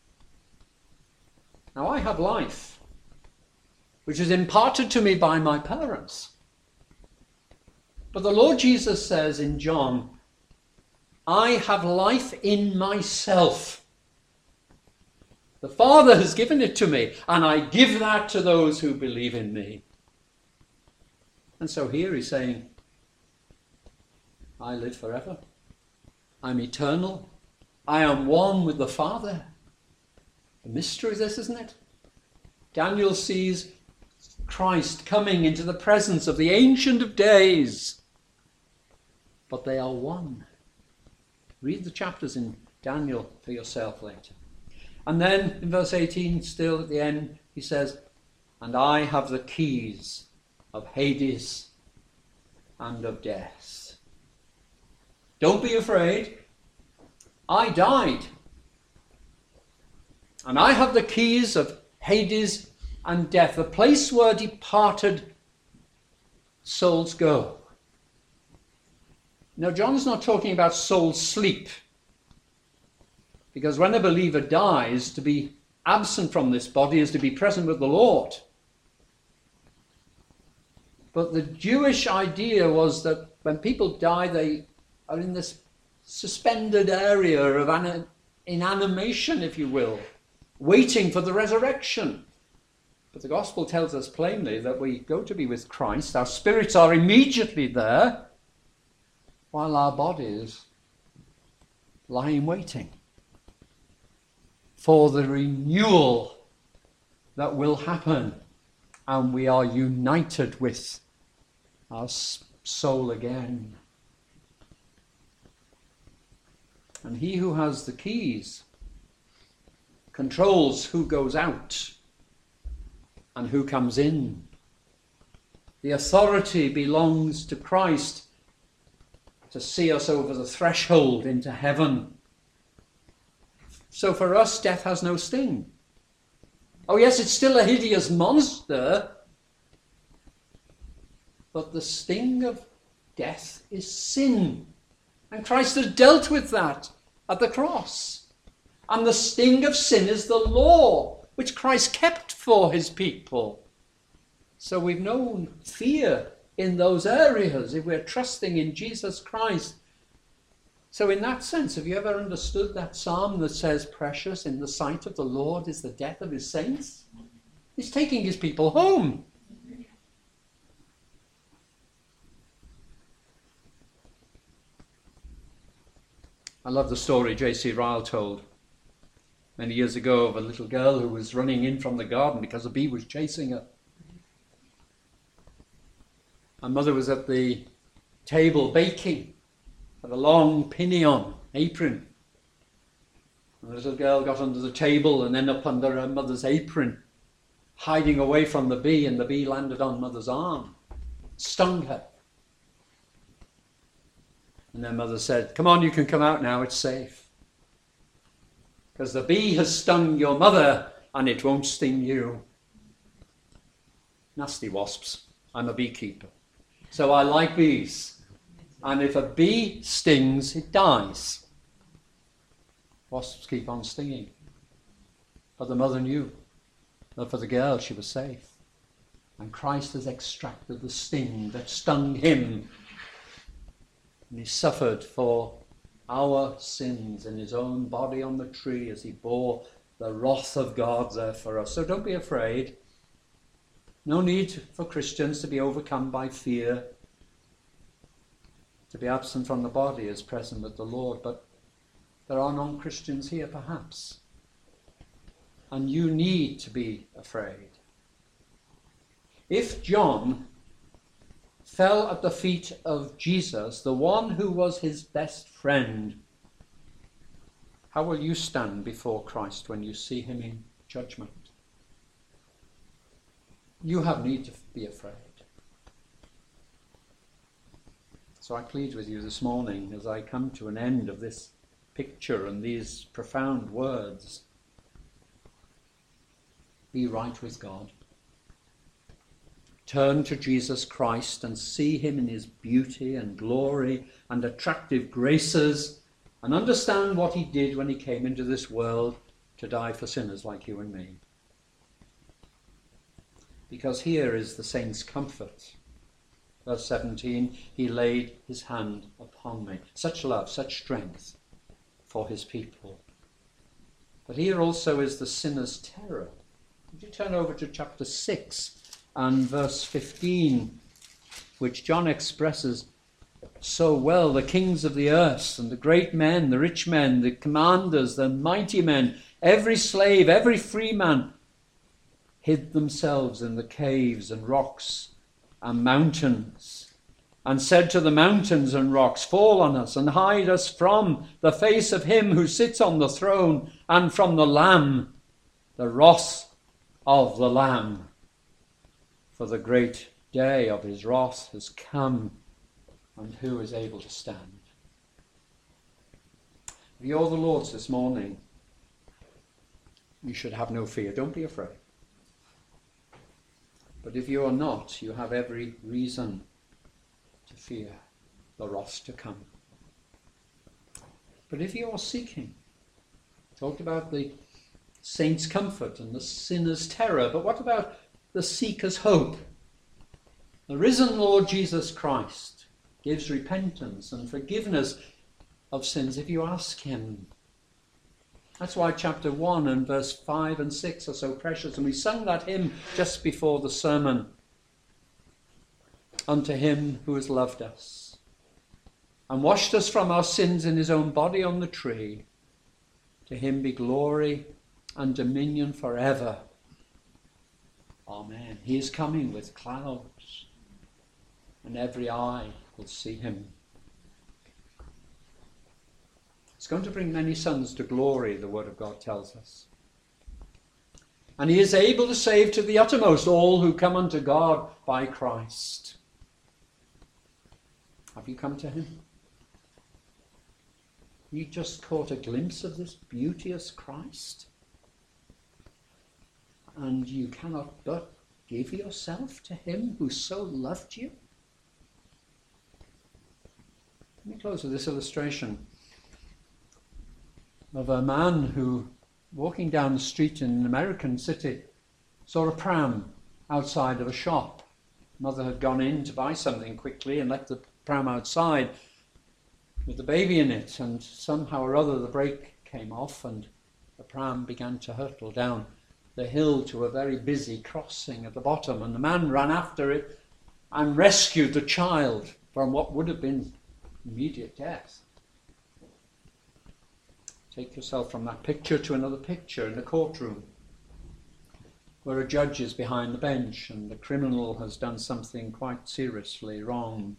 Now I have life, which is imparted to me by my parents. But the Lord Jesus says in John, I have life in myself. The Father has given it to me, and I give that to those who believe in me. And so here he's saying, I live forever. I'm eternal. I am one with the Father. The mystery of this, isn't it? Daniel sees Christ coming into the presence of the Ancient of Days. But they are one. Read the chapters in Daniel for yourself later. And then in verse 18, still at the end, he says, and I have the keys of Hades and of death. Don't be afraid. I died. And I have the keys of Hades and death, the place where departed souls go. Now, John's not talking about soul sleep, because when a believer dies, to be absent from this body is to be present with the Lord. But the Jewish idea was that when people die, they are in this suspended area of inanimation, if you will, waiting for the resurrection. But the gospel tells us plainly that we go to be with Christ. Our spirits are immediately there, while our bodies lie in waiting for the renewal that will happen, and we are united with our soul again. And he who has the keys controls who goes out and who comes in. The authority belongs to Christ to see us over the threshold into heaven. So for us, death has no sting. Oh yes, it's still a hideous monster, but the sting of death is sin. And Christ has dealt with that at the cross. And the sting of sin is the law, which Christ kept for his people. So we've no fear in those areas if we're trusting in Jesus Christ. So in that sense, have you ever understood that psalm that says, precious in the sight of the Lord is the death of his saints? He's taking his people home. I love the story J.C. Ryle told many years ago of a little girl who was running in from the garden because a bee was chasing her. Her mother was at the table baking, had a long pinion apron. And the little girl got under the table and then up under her mother's apron, hiding away from the bee, and the bee landed on mother's arm, stung her. And their mother said, come on, you can come out now, it's safe. Because the bee has stung your mother and it won't sting you. Nasty wasps. I'm a beekeeper. So I like bees. And if a bee stings, it dies. Wasps keep on stinging. But the mother knew that for the girl she was safe. And Christ has extracted the sting that stung him. And he suffered for our sins in his own body on the tree as he bore the wrath of God there for us. So don't be afraid. No need for Christians to be overcome by fear. To be absent from the body is present with the Lord. But there are non-Christians here perhaps. And you need to be afraid. If John fell at the feet of Jesus, the one who was his best friend, how will you stand before Christ when you see him in judgment? You have need to be afraid. So I plead with you this morning as I come to an end of this picture and these profound words. Be right with God. Turn to Jesus Christ and see him in his beauty and glory and attractive graces, and understand what he did when he came into this world to die for sinners like you and me. Because here is the saint's comfort. Verse 17, he laid his hand upon me. Such love, such strength for his people. But here also is the sinner's terror. Would you turn over to chapter 6 and verse 15, which John expresses so well. The kings of the earth and the great men, the rich men, the commanders, the mighty men, every slave, every free man hid themselves in the caves and rocks and mountains, and said to the mountains and rocks, fall on us and hide us from the face of him who sits on the throne and from the Lamb, the wrath of the Lamb. For the great day of his wrath has come, and who is able to stand? If you're the Lord's this morning, you should have no fear. Don't be afraid. But if you are not, you have every reason to fear the wrath to come. But if you are seeking, talked about the saint's comfort and the sinner's terror, but what about the seeker's hope? The risen Lord Jesus Christ gives repentance and forgiveness of sins if you ask him. That's why chapter 1 and verse 5 and 6 are so precious. And we sung that hymn just before the sermon. Unto him who has loved us and washed us from our sins in his own body on the tree, to him be glory and dominion forever. Amen. He is coming with clouds, and every eye will see him. It's going to bring many sons to glory, the word of God tells us. And he is able to save to the uttermost all who come unto God by Christ. Have you come to him? You just caught a glimpse of this beauteous Christ? And you cannot but give yourself to him who so loved you? Let me close with this illustration of a man who, walking down the street in an American city, saw a pram outside of a shop. Mother had gone in to buy something quickly and left the pram outside with the baby in it, and somehow or other the brake came off and the pram began to hurtle down the hill to a very busy crossing at the bottom, and the man ran after it and rescued the child from what would have been immediate death. Take yourself from that picture to another picture in the courtroom, where a judge is behind the bench and the criminal has done something quite seriously wrong.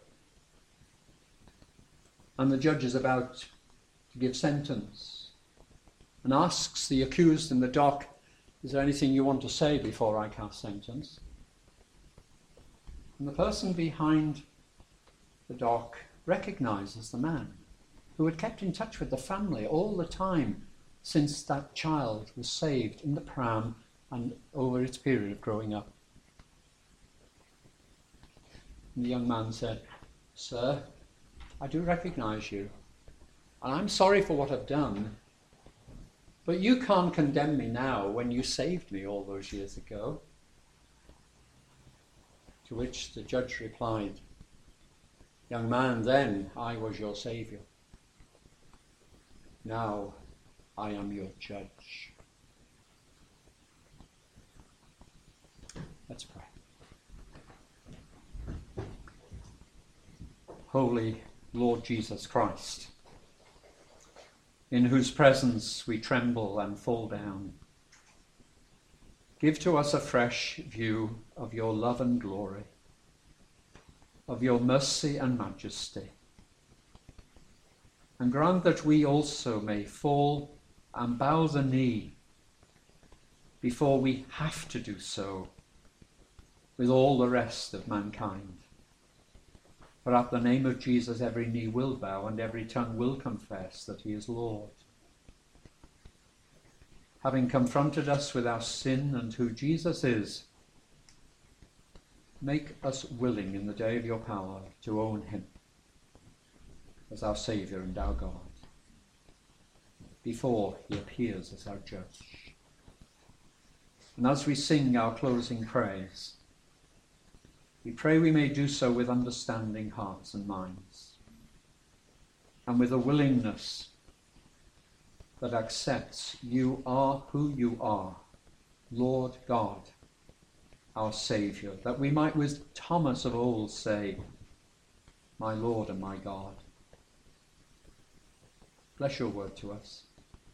And the judge is about to give sentence and asks the accused in the dock, is there anything you want to say before I cast sentence? And the person behind the dock recognizes the man who had kept in touch with the family all the time since that child was saved in the pram and over its period of growing up. And the young man said, sir, I do recognize you, and I'm sorry for what I've done, but you can't condemn me now when you saved me all those years ago. To which the judge replied, young man, then I was your saviour. Now I am your judge. Let's pray. Holy Lord Jesus Christ, in whose presence we tremble and fall down, give to us a fresh view of your love and glory, of your mercy and majesty, and grant that we also may fall and bow the knee before we have to do so with all the rest of mankind. For at the name of Jesus every knee will bow and every tongue will confess that he is Lord. Having confronted us with our sin and who Jesus is, make us willing in the day of your power to own him as our Saviour and our God, before he appears as our judge. And as we sing our closing praise, we pray we may do so with understanding hearts and minds, and with a willingness that accepts you are who you are, Lord God, our Saviour, that we might with Thomas of old say, my Lord and my God. Bless your word to us.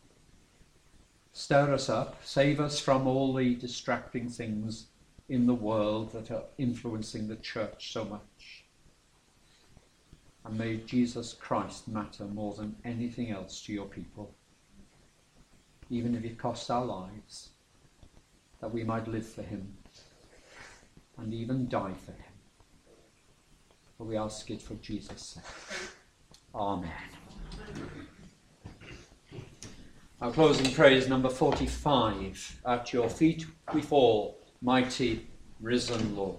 Stir us up, save us from all the distracting things in the world that are influencing the church so much. And may Jesus Christ matter more than anything else to your people, even if it costs our lives, that we might live for him and even die for him. For we ask it for Jesus' sake. Amen. Our closing praise, number 45. At your feet we fall, mighty risen Lord.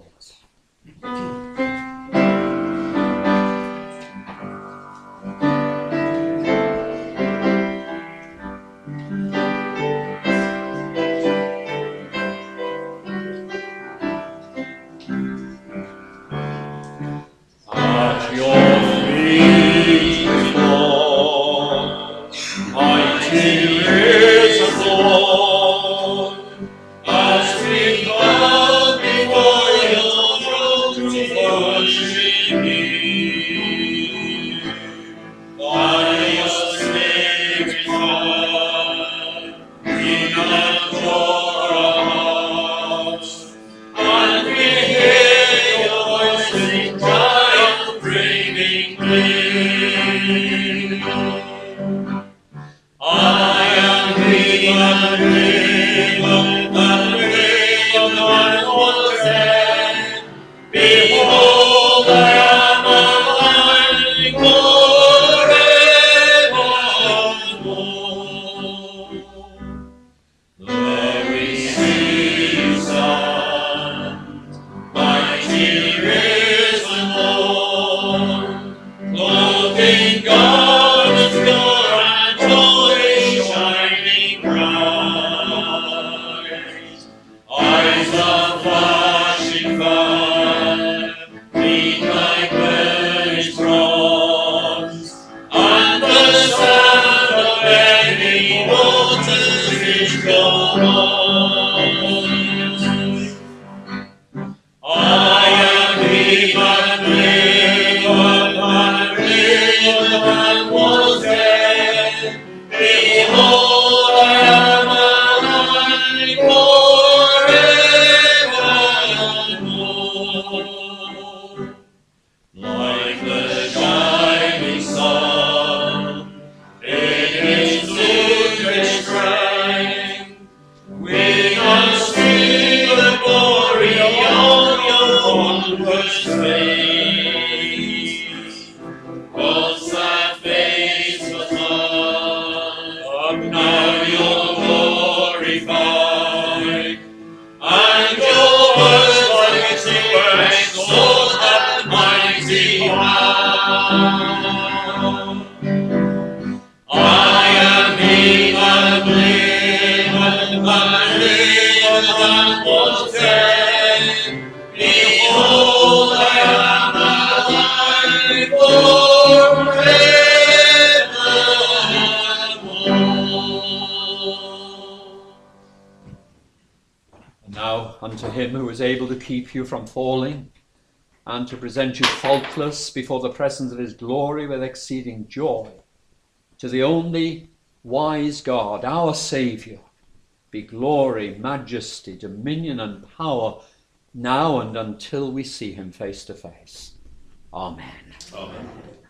At your feet we fall, mighty risen Lord, as we bow before your throne to worship you. By your Spirit, God, we adore our hearts, and we hear your voice in triumph bringing praise. I am he that liveth and was dead. Behold, I am alive forevermore. Lord, we see you stand, mighty risen Lord, clothed in garments pure and holy, shining bright. Eyes of flashing fire, feet like burnished bronze, and the sound of many waters is your noise. I am he that lived and was dead. Behold, I am alive forevermore. Like the shining sun, in its ludicrous strength, we can see the glory of your wondrous face. Once that face was mine, now you're glorified, and your words like a two-edged sword that mighty hand. I am he that liveth and was dead. Behold, I am alive forevermore. And now unto him who is able to keep you from falling, and to present you faultless before the presence of his glory with exceeding joy, to the only wise God, our Saviour, be glory, majesty, dominion, and power, now and until we see him face to face. Amen. Amen.